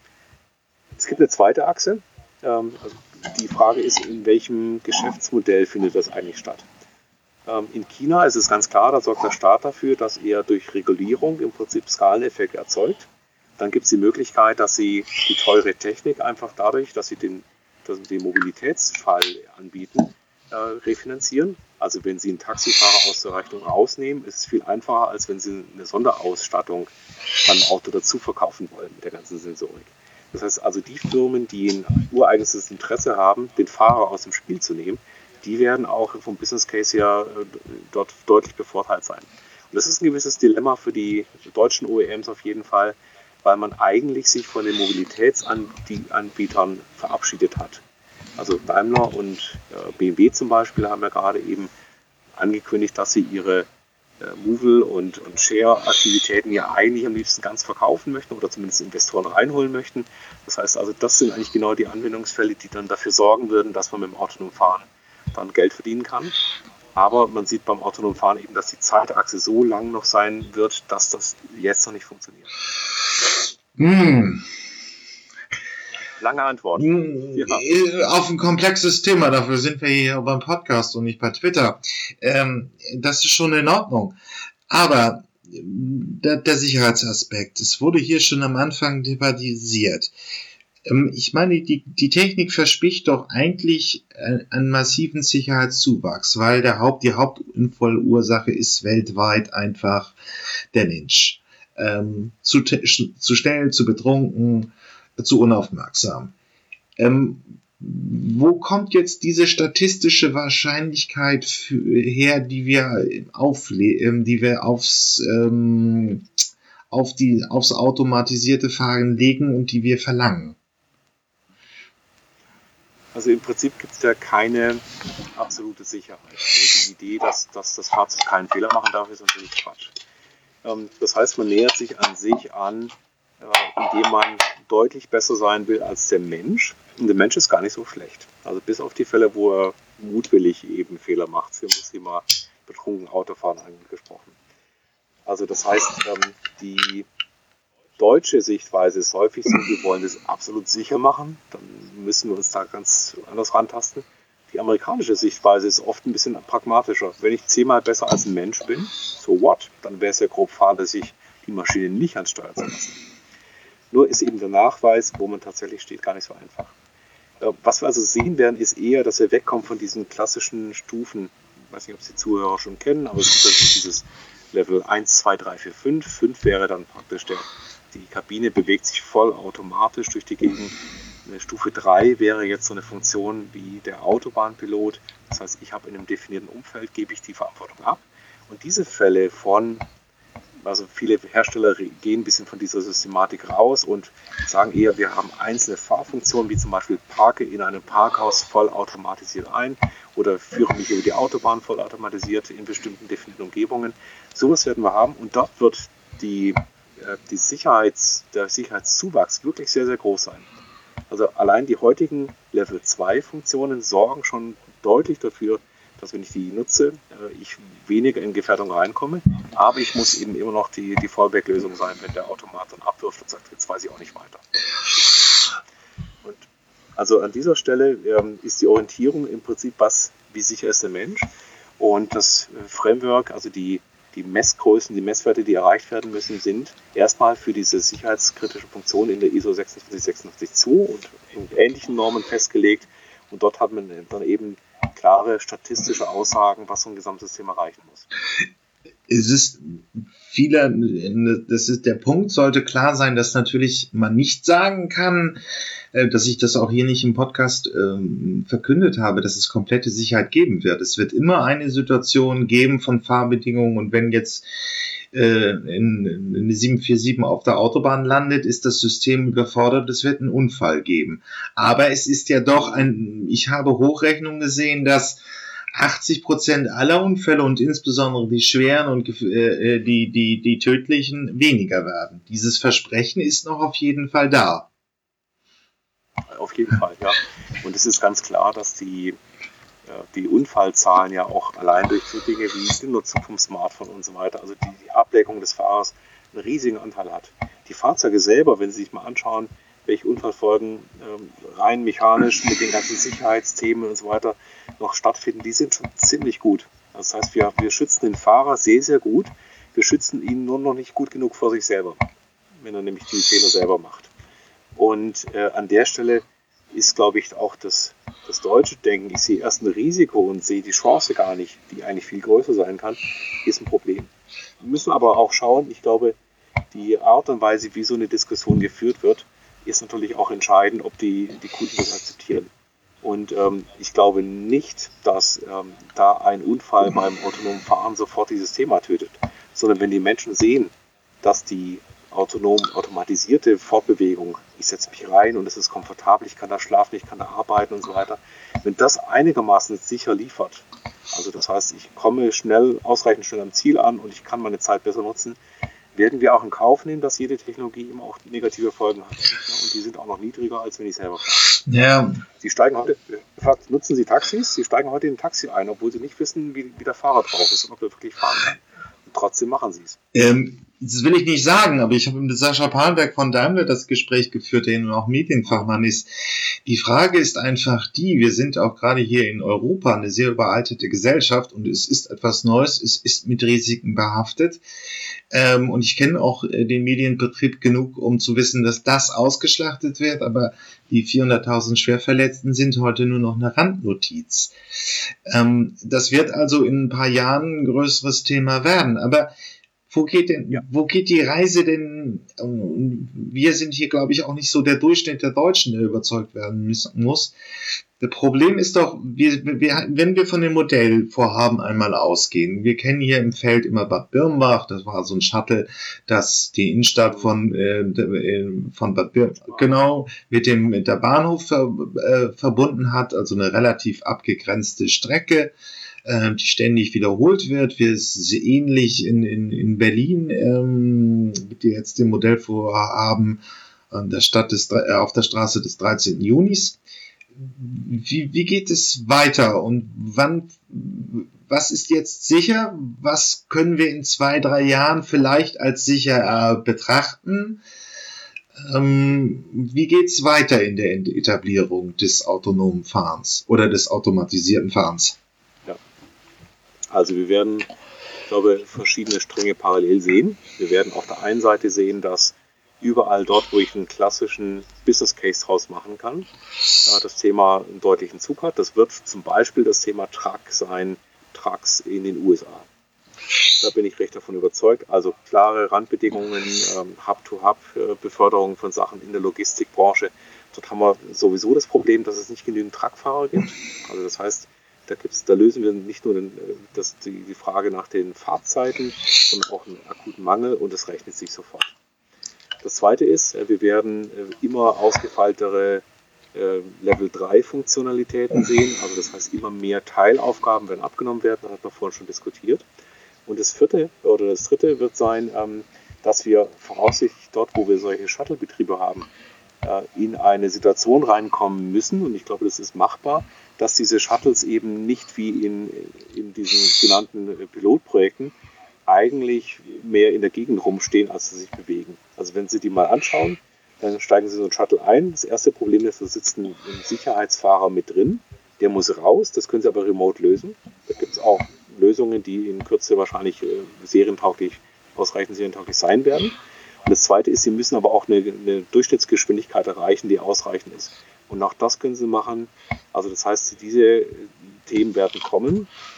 Es gibt eine zweite Achse. Ähm, also die Frage ist, in welchem Geschäftsmodell findet das eigentlich statt? Ähm, in China ist es ganz klar, da sorgt der Staat dafür, dass er durch Regulierung im Prinzip Skaleneffekte erzeugt. Dann gibt es die Möglichkeit, dass Sie die teure Technik einfach dadurch, dass Sie den, dass Sie den Mobilitätsfall anbieten, äh, refinanzieren. Also wenn Sie einen Taxifahrer aus der Rechnung rausnehmen, ist es viel einfacher, als wenn Sie eine Sonderausstattung beim Auto dazu verkaufen wollen mit der ganzen Sensorik. Das heißt also, die Firmen, die ein ureigenes Interesse haben, den Fahrer aus dem Spiel zu nehmen, die werden auch vom Business Case her äh, dort deutlich bevorteilt sein. Und das ist ein gewisses Dilemma für die deutschen O E Ms auf jeden Fall, weil man eigentlich sich von den Mobilitätsanbietern verabschiedet hat. Also Daimler und äh, B M W zum Beispiel haben ja gerade eben angekündigt, dass sie ihre äh, Movil- und, und Share-Aktivitäten ja eigentlich am liebsten ganz verkaufen möchten oder zumindest Investoren reinholen möchten. Das heißt also, das sind eigentlich genau die Anwendungsfälle, die dann dafür sorgen würden, dass man mit dem autonomen Fahren dann Geld verdienen kann. Aber man sieht beim autonomen Fahren eben, dass die Zeitachse so lang noch sein wird, dass das jetzt noch nicht funktioniert. Hm. Lange Antwort. Ja. Auf ein komplexes Thema, dafür sind wir hier beim Podcast und nicht bei Twitter. Ähm, das ist schon in Ordnung. Aber der, der Sicherheitsaspekt, es wurde hier schon am Anfang debattiert. Ähm, ich meine, die, die Technik verspricht doch eigentlich einen massiven Sicherheitszuwachs, weil der Haupt, die Hauptunfallursache ist weltweit einfach der Mensch. Ähm, zu, zu schnell, zu betrunken, zu unaufmerksam. Ähm, wo kommt jetzt diese statistische Wahrscheinlichkeit für, her, die wir aufle- die wir aufs ähm, auf die aufs automatisierte Fahren legen und die wir verlangen? Also im Prinzip gibt es ja keine absolute Sicherheit. Also die Idee, dass, dass das Fahrzeug keinen Fehler machen darf, ist natürlich Quatsch. Ähm, das heißt, man nähert sich an sich an, äh, indem man deutlich besser sein will als der Mensch. Und der Mensch ist gar nicht so schlecht. Also bis auf die Fälle, wo er mutwillig eben Fehler macht. Sie haben das Thema betrunken Autofahren angesprochen. Also das heißt, ähm, die deutsche Sichtweise ist häufig so, wir wollen das absolut sicher machen. Dann müssen wir uns da ganz anders rantasten. Die amerikanische Sichtweise ist oft ein bisschen pragmatischer. Wenn ich zehnmal besser als ein Mensch bin, so what? Dann wäre es ja grob fahrlässig, die Maschine nicht ans Steuer zu lassen. Nur ist eben der Nachweis, wo man tatsächlich steht, gar nicht so einfach. Was wir also sehen werden, ist eher, dass wir wegkommen von diesen klassischen Stufen. Ich weiß nicht, ob Sie Zuhörer schon kennen, aber es gibt also dieses Level eins, zwei, drei, vier, fünf. fünf wäre dann praktisch, der, die Kabine bewegt sich vollautomatisch durch die Gegend. Eine Stufe drei wäre jetzt so eine Funktion wie der Autobahnpilot. Das heißt, ich habe in einem definierten Umfeld, gebe ich die Verantwortung ab. Und diese Fälle von, also viele Hersteller gehen ein bisschen von dieser Systematik raus und sagen eher, wir haben einzelne Fahrfunktionen, wie zum Beispiel parke in einem Parkhaus vollautomatisiert ein oder führe mich über die Autobahn vollautomatisiert in bestimmten definierten Umgebungen. Sowas werden wir haben und dort wird die, die Sicherheits, der Sicherheitszuwachs wirklich sehr, sehr groß sein. Also allein die heutigen Level zwei Funktionen sorgen schon deutlich dafür, dass wenn ich die nutze, ich weniger in Gefährdung reinkomme, aber ich muss eben immer noch die, die Fallback-Lösung sein, wenn der Automat dann abwirft und sagt, jetzt weiß ich auch nicht weiter. Und also an dieser Stelle ähm, ist die Orientierung im Prinzip, was, wie sicher ist der Mensch, und das Framework, also die, die Messgrößen, die Messwerte, die erreicht werden müssen, sind erstmal für diese sicherheitskritische Funktion in der I S O sechsundvierzig sechsundachtzig zwei und in ähnlichen Normen festgelegt, und dort hat man dann eben klare statistische Aussagen, was so ein Gesamtsystem erreichen muss. Es ist viele, das ist der Punkt, sollte klar sein, dass natürlich man nicht sagen kann, dass ich das auch hier nicht im Podcast ähm, verkündet habe, dass es komplette Sicherheit geben wird. Es wird immer eine Situation geben von Fahrbedingungen, und wenn jetzt äh, in, in eine sieben vier sieben auf der Autobahn landet, ist das System überfordert, es wird einen Unfall geben. Aber es ist ja doch ein, ich habe Hochrechnungen gesehen, dass achtzig Prozent aller Unfälle und insbesondere die schweren und äh, die, die, die tödlichen weniger werden. Dieses Versprechen ist noch auf jeden Fall da. Auf jeden Fall, ja. Und es ist ganz klar, dass die, die Unfallzahlen ja auch allein durch so Dinge wie die Nutzung vom Smartphone und so weiter, also die, die Ablenkung des Fahrers, einen riesigen Anteil hat. Die Fahrzeuge selber, wenn Sie sich mal anschauen, welche Unfallfolgen ähm, rein mechanisch mit den ganzen Sicherheitsthemen und so weiter noch stattfinden, die sind schon ziemlich gut. Das heißt, wir, wir schützen den Fahrer sehr, sehr gut. Wir schützen ihn nur noch nicht gut genug vor sich selber, wenn er nämlich die Fehler selber macht. Und äh, an der Stelle ist, glaube ich, auch das, das deutsche Denken, ich sehe erst ein Risiko und sehe die Chance gar nicht, die eigentlich viel größer sein kann, ist ein Problem. Wir müssen aber auch schauen, ich glaube, die Art und Weise, wie so eine Diskussion geführt wird, ist natürlich auch entscheidend, ob die, die Kunden das akzeptieren. Und ähm, ich glaube nicht, dass ähm, da ein Unfall beim autonomen Fahren sofort dieses Thema tötet, sondern wenn die Menschen sehen, dass die autonom automatisierte Fortbewegung, ich setze mich rein und es ist komfortabel, ich kann da schlafen, ich kann da arbeiten und so weiter, wenn das einigermaßen sicher liefert, also das heißt, ich komme schnell, ausreichend schnell am Ziel an und ich kann meine Zeit besser nutzen, werden wir auch in Kauf nehmen, dass jede Technologie eben auch negative Folgen hat. Und die sind auch noch niedriger, als wenn ich selber fahre. Ja. Sie steigen heute, gefragt, nutzen Sie Taxis? Sie steigen heute in ein Taxi ein, obwohl Sie nicht wissen, wie, wie der Fahrer drauf ist und ob er wirklich fahren kann. Und trotzdem machen Sie es. Ähm, das will ich nicht sagen, aber ich habe mit Sascha Palmberg von Daimler das Gespräch geführt, der nun auch Medienfachmann ist. Die Frage ist einfach die, wir sind auch gerade hier in Europa eine sehr überaltete Gesellschaft und es ist etwas Neues, es ist mit Risiken behaftet. Ähm, und ich kenne auch äh, den Medienbetrieb genug, um zu wissen, dass das ausgeschlachtet wird, aber die vierhunderttausend Schwerverletzten sind heute nur noch eine Randnotiz. Ähm, das wird also in ein paar Jahren ein größeres Thema werden, aber Wo geht denn, ja. wo geht die Reise denn? Wir sind hier, glaube ich, auch nicht so der Durchschnitt der Deutschen, der überzeugt werden muss. Das Problem ist doch, wir, wir, wenn wir von dem Modellvorhaben einmal ausgehen, wir kennen hier im Feld immer Bad Birnbach, das war so ein Shuttle, das die Innenstadt von, äh, von Bad Birnbach, genau, mit dem, mit der Bahnhof ver, äh, verbunden hat, also eine relativ abgegrenzte Strecke, die ständig wiederholt wird. Wir sind ähnlich in, in, in Berlin, ähm, die jetzt den Modellvorhaben an der Stadt des, äh, auf der Straße des dreizehnten Junis. Wie, wie geht es weiter und wann, was ist jetzt sicher? Was können wir in zwei, drei Jahren vielleicht als sicher äh, betrachten? Ähm, wie geht's weiter in der Etablierung des autonomen Fahrens oder des automatisierten Fahrens? Also wir werden, ich glaube, verschiedene Stränge parallel sehen. Wir werden auf der einen Seite sehen, dass überall dort, wo ich einen klassischen Business Case draus machen kann, das Thema einen deutlichen Zug hat. Das wird zum Beispiel das Thema Truck sein, Trucks in den U S A. Da bin ich recht davon überzeugt. Also klare Randbedingungen, Hub-to-Hub-Beförderung von Sachen in der Logistikbranche. Dort haben wir sowieso das Problem, dass es nicht genügend Truckfahrer gibt. Also das heißt, Da, gibt's, da lösen wir nicht nur den, das, die, die Frage nach den Fahrzeiten, sondern auch einen akuten Mangel und das rechnet sich sofort. Das Zweite ist, wir werden immer ausgefeiltere äh, Level drei Funktionalitäten sehen, also das heißt immer mehr Teilaufgaben werden abgenommen werden, das hat man vorhin schon diskutiert. Und das Vierte oder das Dritte wird sein, ähm, dass wir voraussichtlich dort, wo wir solche Shuttle-Betriebe haben, äh, in eine Situation reinkommen müssen, und ich glaube, das ist machbar, dass diese Shuttles eben nicht wie in, in diesen genannten Pilotprojekten eigentlich mehr in der Gegend rumstehen, als sie sich bewegen. Also wenn Sie die mal anschauen, dann steigen Sie in so einen Shuttle ein. Das erste Problem ist, da sitzt ein Sicherheitsfahrer mit drin. Der muss raus, das können Sie aber remote lösen. Da gibt es auch Lösungen, die in Kürze wahrscheinlich äh, serientauglich, ausreichend serientauglich sein werden. Und das Zweite ist, Sie müssen aber auch eine, eine Durchschnittsgeschwindigkeit erreichen, die ausreichend ist. Und auch das können Sie machen. Also das heißt, diese Themen werden kommen.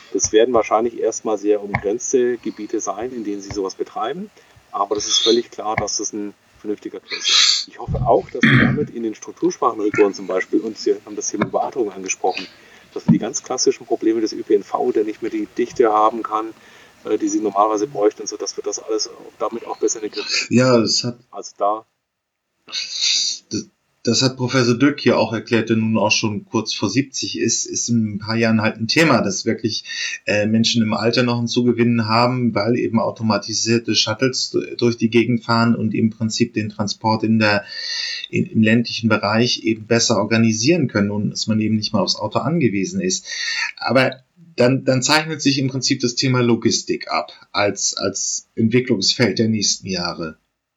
Das werden wahrscheinlich erstmal sehr umgrenzte Gebiete sein, in denen sie sowas betreiben. Aber das ist völlig klar, dass das ein vernünftiger Case ist. Ich hoffe auch, dass wir damit in den Struktursprachenregionen zum Beispiel, und Sie haben das Thema Überwachung angesprochen, dass wir die ganz klassischen Probleme des Ö P N V, der nicht mehr die Dichte haben kann, die sie normalerweise bräuchten, so dass wir das alles damit auch besser in den Griff kriegen. Ja, das hat, also da. Das, das hat Professor Dück hier auch erklärt, der nun auch schon kurz vor siebzig ist, ist in ein paar Jahren halt ein Thema, dass wirklich äh, Menschen im Alter noch einen Zugewinn haben, weil eben automatisierte Shuttles durch die Gegend fahren und im Prinzip den Transport in der in, im ländlichen Bereich eben besser organisieren können und dass man eben nicht mal aufs Auto angewiesen ist. Aber Dann, dann zeichnet sich im Prinzip das Thema Logistik ab, als, als Entwicklungsfeld der nächsten Jahre.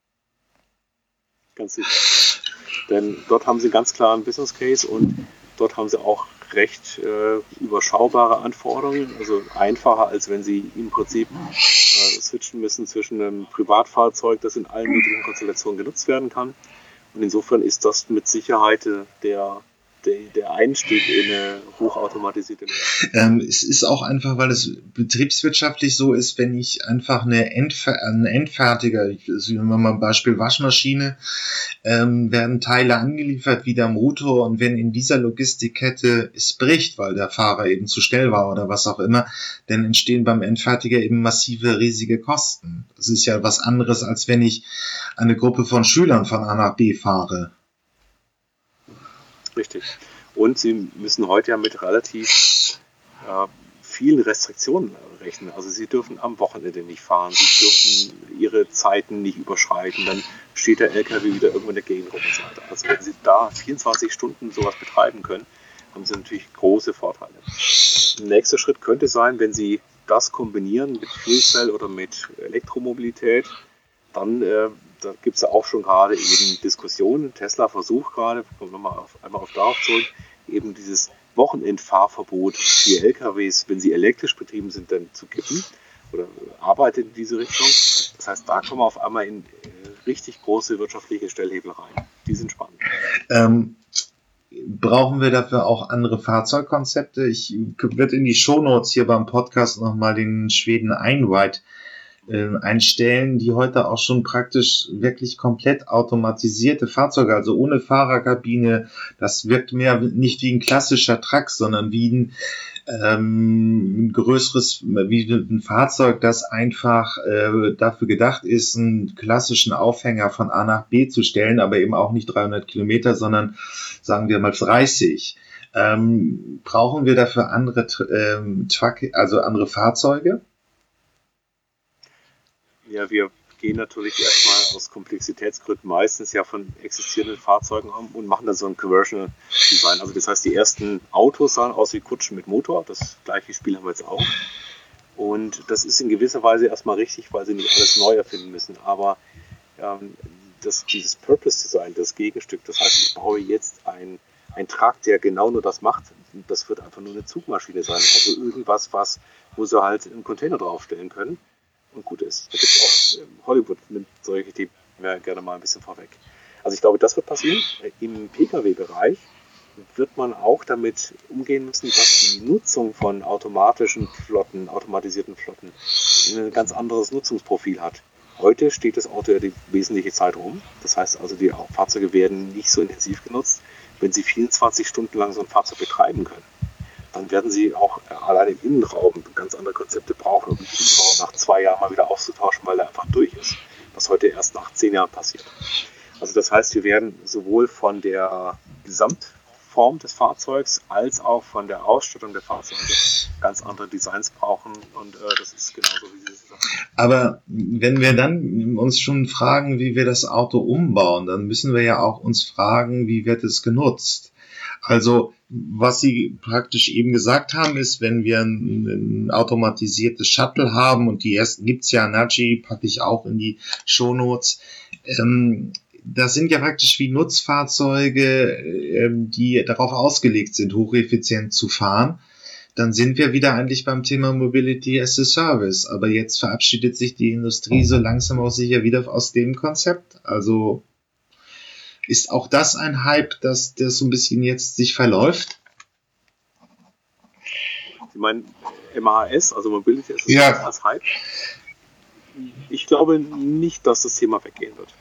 Ganz sicher. Denn dort haben sie ganz klar einen Business Case und dort haben sie auch recht äh, überschaubare Anforderungen, also einfacher, als wenn sie im Prinzip äh, switchen müssen zwischen einem Privatfahrzeug, das in allen möglichen Konstellationen genutzt werden kann. Und insofern ist das mit Sicherheit der der Einstieg in eine hochautomatisierte ähm, Es ist auch einfach, weil es betriebswirtschaftlich so ist, wenn ich einfach eine Endfer- ein Endfertiger, ich nehmen wir mal ein Beispiel Waschmaschine, ähm, werden Teile angeliefert wie der Motor und wenn in dieser Logistikkette es bricht, weil der Fahrer eben zu schnell war oder was auch immer, dann entstehen beim Endfertiger eben massive, riesige Kosten. Das ist ja was anderes, als wenn ich eine Gruppe von Schülern von A nach B fahre. Richtig. Und sie müssen heute ja mit relativ äh, vielen Restriktionen rechnen. Also sie dürfen am Wochenende nicht fahren, sie dürfen ihre Zeiten nicht überschreiten, dann steht der L K W wieder irgendwo in der Gegend rum und so weiter. Also wenn sie da vierundzwanzig Stunden sowas betreiben können, haben sie natürlich große Vorteile. Der nächste Schritt könnte sein, wenn sie das kombinieren mit Fuel Cell oder mit Elektromobilität, dann äh, da gibt es ja auch schon gerade eben Diskussionen. Tesla versucht gerade, kommen wir mal auf, einmal auf darauf zurück, eben dieses Wochenendfahrverbot für L K Ws, wenn sie elektrisch betrieben sind, dann zu kippen oder arbeitet in diese Richtung. Das heißt, da kommen wir auf einmal in äh, richtig große wirtschaftliche Stellhebel rein. Die sind spannend. Ähm, brauchen wir dafür auch andere Fahrzeugkonzepte? Ich werde in die Shownotes hier beim Podcast nochmal den Schweden Einride einstellen, die heute auch schon praktisch wirklich komplett automatisierte Fahrzeuge, also ohne Fahrerkabine, das wirkt mehr nicht wie ein klassischer Truck, sondern wie ein, ähm, ein größeres, wie ein Fahrzeug, das einfach äh, dafür gedacht ist, einen klassischen Aufhänger von A nach B zu stellen, aber eben auch nicht dreihundert Kilometer, sondern sagen wir mal dreißig. Ähm, brauchen wir dafür andere ähm, Truck, also andere Fahrzeuge? Ja, wir gehen natürlich erstmal aus Komplexitätsgründen meistens ja von existierenden Fahrzeugen um und machen dann so ein Conversional Design. Also das heißt, die ersten Autos sahen aus wie Kutschen mit Motor. Das gleiche Spiel haben wir jetzt auch. Und das ist in gewisser Weise erstmal richtig, weil sie nicht alles neu erfinden müssen. Aber ähm, das, dieses Purpose Design, das Gegenstück, das heißt, ich baue jetzt ein, ein Truck, der genau nur das macht. Das wird einfach nur eine Zugmaschine sein. Also irgendwas, was, wo sie halt einen Container draufstellen können. Und gut ist. Da gibt es auch, Hollywood nimmt solche Themen ja gerne mal ein bisschen vorweg. Also ich glaube, das wird passieren. Im P K W-Bereich wird man auch damit umgehen müssen, dass die Nutzung von automatischen Flotten, automatisierten Flotten ein ganz anderes Nutzungsprofil hat. Heute steht das Auto ja die wesentliche Zeit rum. Das heißt also, die Fahrzeuge werden nicht so intensiv genutzt. Wenn Sie vierundzwanzig Stunden lang so ein Fahrzeug betreiben können, dann werden sie auch allein im Innenraum ganz andere Konzepte brauchen, um den Innenraum nach zwei Jahren mal wieder auszutauschen, weil er einfach durch ist. Was heute erst nach zehn Jahren passiert. Also das heißt, wir werden sowohl von der Gesamtform des Fahrzeugs als auch von der Ausstattung der Fahrzeuge ganz andere Designs brauchen und äh, das ist genauso, wie Sie es sagen. Aber wenn wir dann uns schon fragen, wie wir das Auto umbauen, dann müssen wir ja auch uns fragen, wie wird es genutzt? Also, was Sie praktisch eben gesagt haben, ist, wenn wir ein, ein automatisiertes Shuttle haben, und die ersten gibt's ja, Naji packe ich auch in die Shownotes, ähm, das sind ja praktisch wie Nutzfahrzeuge, ähm, die darauf ausgelegt sind, hocheffizient zu fahren. Dann sind wir wieder eigentlich beim Thema Mobility as a Service. Aber jetzt verabschiedet sich die Industrie so langsam auch sicher wieder aus dem Konzept. Also ist auch das ein Hype, dass das so ein bisschen jetzt sich verläuft? Ich meine, M A S, also Mobility as a Ja. Service als Hype. Ich glaube nicht, dass das Thema weggehen wird.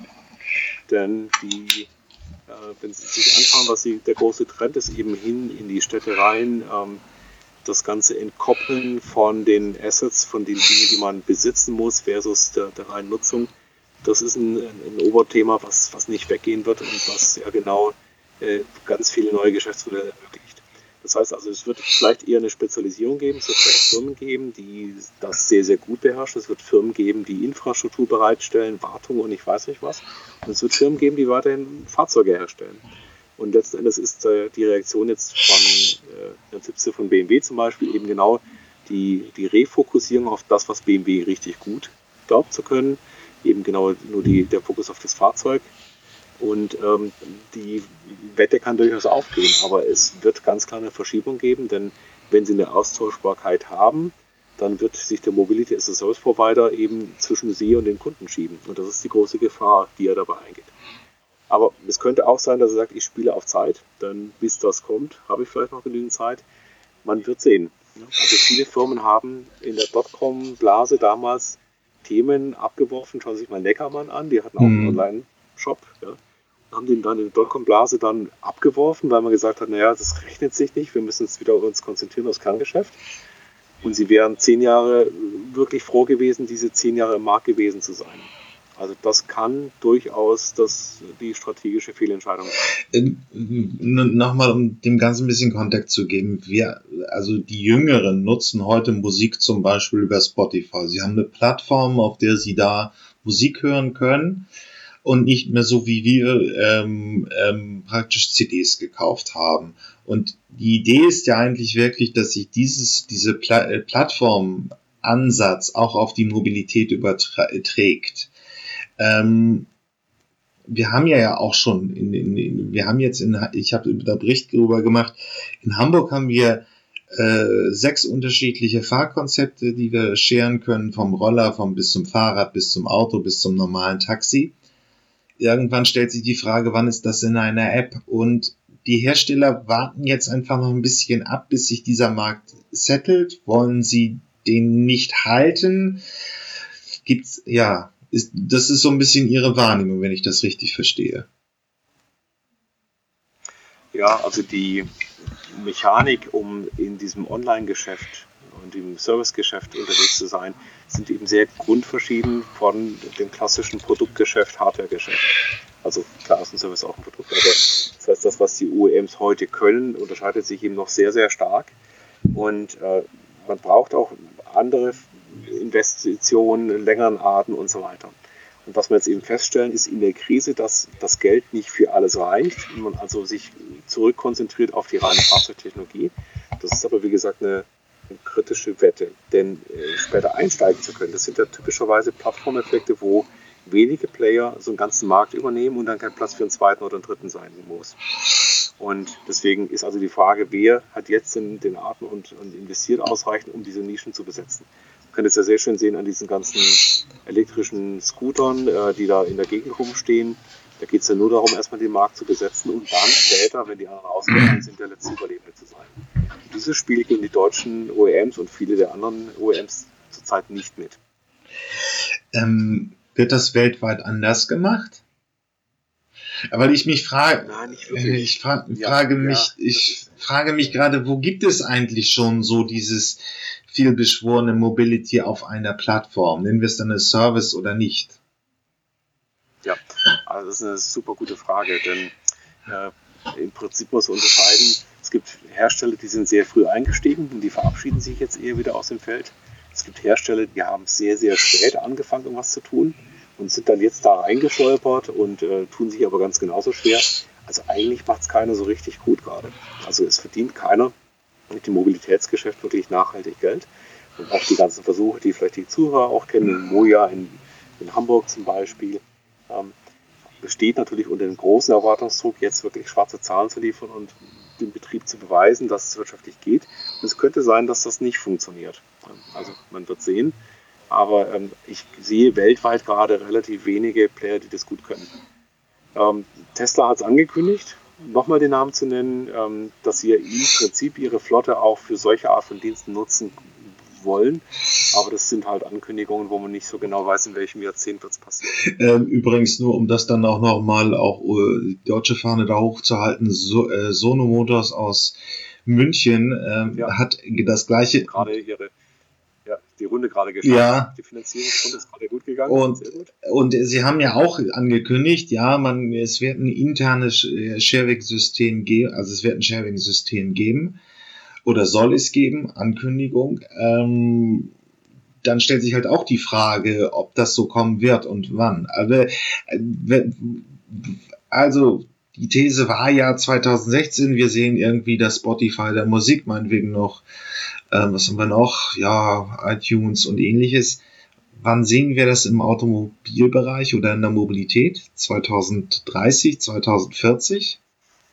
Denn die, äh, wenn Sie sich anschauen, was die, der große Trend ist, eben hin in die Städte rein, ähm, das Ganze entkoppeln von den Assets, von den Dingen, die man besitzen muss, versus der, der reinen Nutzung. Das ist ein, ein Oberthema, was, was nicht weggehen wird und was ja genau äh, ganz viele neue Geschäftsmodelle ermöglicht. Das heißt also, es wird vielleicht eher eine Spezialisierung geben, es wird vielleicht Firmen geben, die das sehr, sehr gut beherrschen, es wird Firmen geben, die Infrastruktur bereitstellen, Wartung und ich weiß nicht was, und es wird Firmen geben, die weiterhin Fahrzeuge herstellen. Und letzten Endes ist äh, die Reaktion jetzt von äh, der Zipse von B M W zum Beispiel eben genau die, die Refokussierung auf das, was B M W richtig gut glaubt zu können, eben genau nur die, der Fokus auf das Fahrzeug. Und ähm, die Wette kann durchaus aufgehen, aber es wird ganz klar eine Verschiebung geben, denn wenn Sie eine Austauschbarkeit haben, dann wird sich der Mobility as a Service Provider eben zwischen Sie und den Kunden schieben. Und das ist die große Gefahr, die er dabei eingeht. Aber es könnte auch sein, dass er sagt, ich spiele auf Zeit, denn bis das kommt, habe ich vielleicht noch genügend Zeit. Man wird sehen. Also viele Firmen haben in der Dotcom-Blase damals Themen abgeworfen. Schauen Sie sich mal Neckermann an, die hatten auch einen Mhm. Online-Shop. Ja. Haben den dann in der Dotcom-Blase dann abgeworfen, weil man gesagt hat, naja, das rechnet sich nicht, wir müssen uns wieder auf uns konzentrieren, aufs Kerngeschäft. Und sie wären zehn Jahre wirklich froh gewesen, diese zehn Jahre im Markt gewesen zu sein. Also das kann durchaus das, die strategische Fehlentscheidung sein. Ähm, Nochmal, um dem Ganzen ein bisschen Kontext zu geben. Wir, also die Jüngeren nutzen heute Musik zum Beispiel über Spotify. Sie haben eine Plattform, auf der sie da Musik hören können und nicht mehr so wie wir ähm, ähm, praktisch C Ds gekauft haben. Und die Idee ist ja eigentlich wirklich, dass sich dieses, diese Pla- äh, Plattformansatz auch auf die Mobilität überträgt. Ähm, wir haben ja ja auch schon, in, in, in, wir haben jetzt in, ich habe da Bericht darüber gemacht, in Hamburg haben wir äh, sechs unterschiedliche Fahrkonzepte, die wir scheren können, vom Roller, vom bis zum Fahrrad, bis zum Auto, bis zum normalen Taxi. Irgendwann stellt sich die Frage, wann ist das in einer App? Und die Hersteller warten jetzt einfach noch ein bisschen ab, bis sich dieser Markt settelt. Wollen sie den nicht halten? Gibt's, ja, ist, das ist so ein bisschen ihre Wahrnehmung, wenn ich das richtig verstehe. Ja, also die Mechanik, um in diesem Online-Geschäft und im Servicegeschäft unterwegs zu sein, sind eben sehr grundverschieden von dem klassischen Produktgeschäft, Hardwaregeschäft. Also klar ist ein Service auch ein Produkt, aber das heißt, das, was die O E Ms heute können, unterscheidet sich eben noch sehr, sehr stark. Und äh, man braucht auch andere Investitionen, längeren Arten und so weiter. Und was wir jetzt eben feststellen, ist in der Krise, dass das Geld nicht für alles reicht, man also sich zurückkonzentriert auf die reine Fahrzeugtechnologie. Das ist aber, wie gesagt, eine, eine kritische Wette, denn äh, später einsteigen zu können, das sind ja typischerweise Plattformeffekte, wo wenige Player so einen ganzen Markt übernehmen und dann kein Platz für einen zweiten oder einen dritten sein muss. Und deswegen ist also die Frage, wer hat jetzt den, den Atem und, und investiert ausreichend, um diese Nischen zu besetzen. Man kann es ja sehr schön sehen an diesen ganzen elektrischen Scootern, äh, die da in der Gegend rumstehen. Da geht es ja nur darum, erstmal den Markt zu besetzen und dann später, wenn die anderen ausgefallen sind, der letzte Überlebende zu sein. Und dieses Spiel gehen die deutschen O E Ms und viele der anderen O E Ms zurzeit nicht mit. Ähm, wird das weltweit anders gemacht? Weil ich mich frage, Nein, nicht äh, wirklich. ich fra Ja, frage ja, mich, das ich ist, frage mich gerade, wo gibt es eigentlich schon so dieses vielbeschworene Mobility auf einer Plattform? Nennen wir es dann eine Service oder nicht? ja, also das ist eine super gute Frage, denn äh, im Prinzip muss man unterscheiden, es gibt Hersteller, die sind sehr früh eingestiegen und die verabschieden sich jetzt eher wieder aus dem Feld. Es gibt Hersteller, die haben sehr, sehr spät angefangen, um was zu tun und sind dann jetzt da reingestolpert und äh, tun sich aber ganz genauso schwer. Also eigentlich macht es keiner so richtig gut gerade. Also es verdient keiner mit dem Mobilitätsgeschäft wirklich nachhaltig Geld. Und auch die ganzen Versuche, die vielleicht die Zuhörer auch kennen, Moja in, in Hamburg zum Beispiel, ähm, besteht natürlich unter dem großen Erwartungsdruck, jetzt wirklich schwarze Zahlen zu liefern und dem Betrieb zu beweisen, dass es wirtschaftlich geht. Und es könnte sein, dass das nicht funktioniert. Also man wird sehen. Aber ähm, ich sehe weltweit gerade relativ wenige Player, die das gut können. Ähm, Tesla hat es angekündigt, nochmal den Namen zu nennen, ähm, dass sie im Prinzip ihre Flotte auch für solche Art von Diensten nutzen wollen. Aber das sind halt Ankündigungen, wo man nicht so genau weiß, in welchem Jahrzehnt wird es passieren. Ähm, übrigens nur, um das dann auch nochmal auch äh, die deutsche Fahne da hochzuhalten, so, äh, Sono Motors aus München ähm, Ja. hat das gleiche... Gerade ihre, ja, die Runde gerade geschafft. Ja. Die Finanzierungsrunde ist gerade gut gegangen. Und, Sehr gut. und sie haben ja auch angekündigt, ja, man, es wird ein internes Sharing-System geben, also es wird ein Sharing-System geben, oder soll es geben, Ankündigung. Ähm, dann stellt sich halt auch die Frage, ob das so kommen wird und wann. Also, also die These war ja zwanzig sechzehn, wir sehen irgendwie das Spotify der Musik, meinetwegen noch, ähm, was haben wir noch, ja, iTunes und ähnliches. Wann sehen wir das im Automobilbereich oder in der Mobilität? zwanzig dreißig, zwanzig vierzig?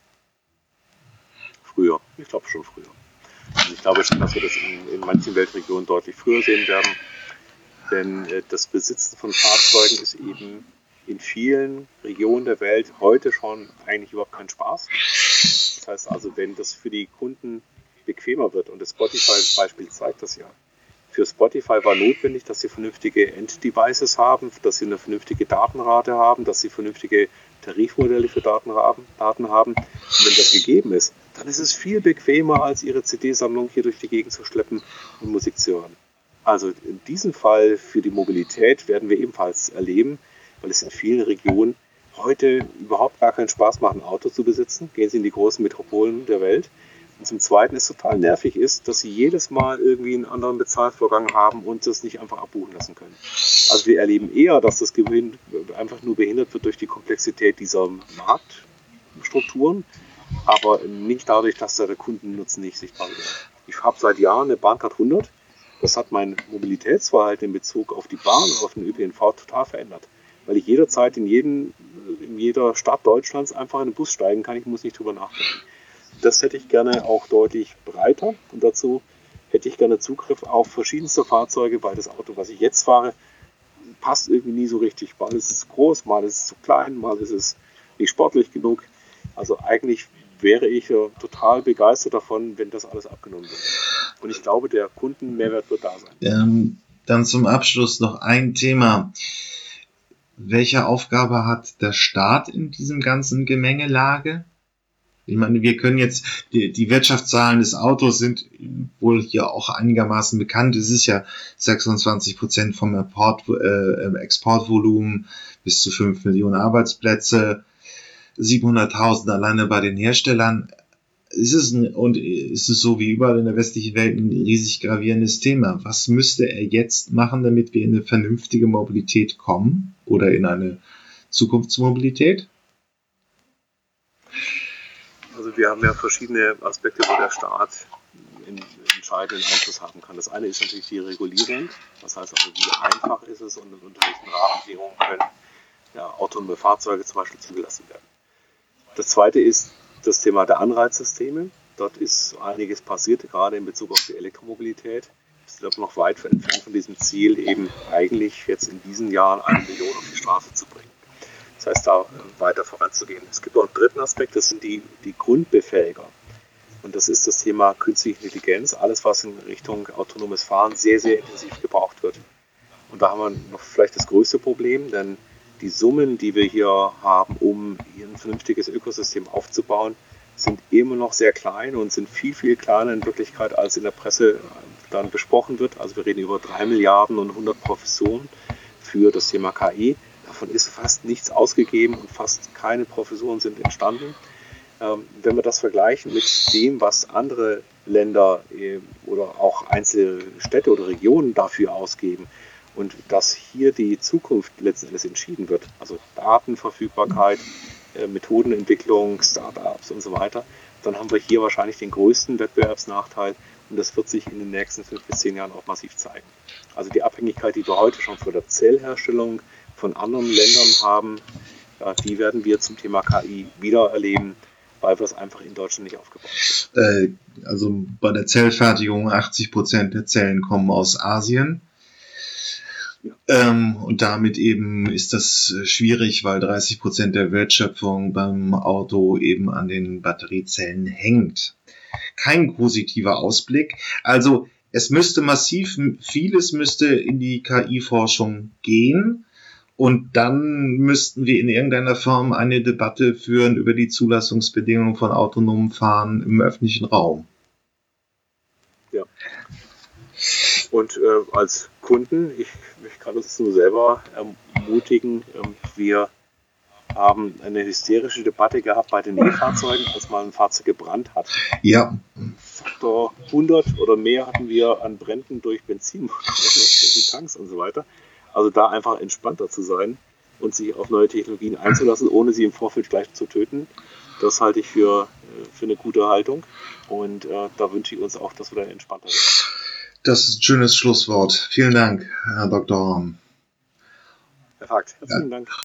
Früher, ich glaube schon früher. Und ich glaube schon, dass wir das in, in manchen Weltregionen deutlich früher sehen werden, denn äh, das Besitzen von Fahrzeugen ist eben in vielen Regionen der Welt heute schon eigentlich überhaupt kein Spaß. Das heißt also, wenn das für die Kunden bequemer wird, und das Spotify-Beispiel zeigt das ja, für Spotify war notwendig, dass sie vernünftige End-Devices haben, dass sie eine vernünftige Datenrate haben, dass sie vernünftige Tarifmodelle für Daten haben, Daten haben. Und wenn das gegeben ist, dann ist es viel bequemer, als ihre C D-Sammlung hier durch die Gegend zu schleppen und Musik zu hören. Also in diesem Fall für die Mobilität werden wir ebenfalls erleben, weil es in vielen Regionen heute überhaupt gar keinen Spaß macht, ein Auto zu besitzen. Gehen Sie in die großen Metropolen der Welt. Und zum Zweiten es total nervig ist, dass Sie jedes Mal irgendwie einen anderen Bezahlvorgang haben und das nicht einfach abbuchen lassen können. Also wir erleben eher, dass das Gewinn einfach nur behindert wird durch die Komplexität dieser Marktstrukturen, aber nicht dadurch, dass da der Kundennutzen nicht sichtbar wird. Ich habe seit Jahren eine Bahncard hundert. Das hat mein Mobilitätsverhalten in Bezug auf die Bahn und auf den Ö P N V total verändert. Weil ich jederzeit in, jeden, in jeder Stadt Deutschlands einfach in den Bus steigen kann. Ich muss nicht drüber nachdenken. Das hätte ich gerne auch deutlich breiter. Und dazu hätte ich gerne Zugriff auf verschiedenste Fahrzeuge, weil das Auto, was ich jetzt fahre, passt irgendwie nie so richtig. Mal ist es groß, mal ist es zu klein, mal ist es nicht sportlich genug. Also eigentlich wäre ich ja total begeistert davon, wenn das alles abgenommen wird. Und ich glaube, der Kundenmehrwert wird da sein. Ähm, dann zum Abschluss noch ein Thema. Welche Aufgabe hat der Staat in diesem ganzen Gemengelage? Ich meine, wir können jetzt, die, die Wirtschaftszahlen des Autos sind wohl hier auch einigermaßen bekannt. Es ist ja sechsundzwanzig Prozent vom Import, äh, Exportvolumen, bis zu fünf Millionen Arbeitsplätze, siebenhunderttausend alleine bei den Herstellern. Es ist ein, und es ist so wie überall in der westlichen Welt ein riesig gravierendes Thema. Was müsste er jetzt machen, damit wir in eine vernünftige Mobilität kommen oder in eine Zukunftsmobilität? Also wir haben ja verschiedene Aspekte, wo der Staat einen entscheidenden Einfluss haben kann. Das eine ist natürlich die Regulierung. Das heißt also, wie einfach ist es und unter welchen Rahmenbedingungen können ja, autonome Fahrzeuge zum Beispiel zugelassen werden. Das zweite ist das Thema der Anreizsysteme. Dort ist einiges passiert, gerade in Bezug auf die Elektromobilität. Wir sind aber noch weit entfernt von diesem Ziel, eben eigentlich jetzt in diesen Jahren eine Million auf die Straße zu bringen. Das heißt, da weiter voranzugehen. Es gibt auch einen dritten Aspekt, das sind die, die Grundbefähiger. Und das ist das Thema künstliche Intelligenz, alles was in Richtung autonomes Fahren sehr, sehr intensiv gebraucht wird. Und da haben wir noch vielleicht das größte Problem, denn die Summen, die wir hier haben, um hier ein vernünftiges Ökosystem aufzubauen, sind immer noch sehr klein und sind viel, viel kleiner in Wirklichkeit, als in der Presse dann besprochen wird. Also wir reden über drei Milliarden und hundert Professuren für das Thema K I. Davon ist fast nichts ausgegeben und fast keine Professuren sind entstanden. Ähm, wenn wir das vergleichen mit dem, was andere Länder äh, oder auch einzelne Städte oder Regionen dafür ausgeben und dass hier die Zukunft letzten Endes entschieden wird, also Datenverfügbarkeit, äh, Methodenentwicklung, Startups und so weiter, dann haben wir hier wahrscheinlich den größten Wettbewerbsnachteil und das wird sich in den nächsten fünf bis zehn Jahren auch massiv zeigen. Also die Abhängigkeit, die wir heute schon von der Zellherstellung von anderen Ländern haben, ja, die werden wir zum Thema K I wieder erleben, weil wir es einfach in Deutschland nicht aufgebaut haben. Äh, also bei der Zellfertigung achtzig Prozent der Zellen kommen aus Asien. Ja. Ähm, und damit eben ist das schwierig, weil dreißig Prozent der Wertschöpfung beim Auto eben an den Batteriezellen hängt. Kein positiver Ausblick. Also es müsste massiv, vieles müsste in die K I-Forschung gehen. Und dann müssten wir in irgendeiner Form eine Debatte führen über die Zulassungsbedingungen von autonomem Fahren im öffentlichen Raum. Ja. Und äh, als Kunden, ich, ich kann uns nur selber ermutigen, äh, wir haben eine hysterische Debatte gehabt bei den E-Fahrzeugen, als mal ein Fahrzeug gebrannt hat. Ja. Faktor hundert oder mehr hatten wir an Bränden durch Benzin, die Tanks und so weiter. Also da einfach entspannter zu sein und sich auf neue Technologien einzulassen, ohne sie im Vorfeld gleich zu töten, das halte ich für, für eine gute Haltung. Und äh, da wünsche ich uns auch, dass wir dann entspannter werden. Das ist ein schönes Schlusswort. Vielen Dank, Herr Doktor Horn. Herr Vogt, herzlichen Ja. Dank.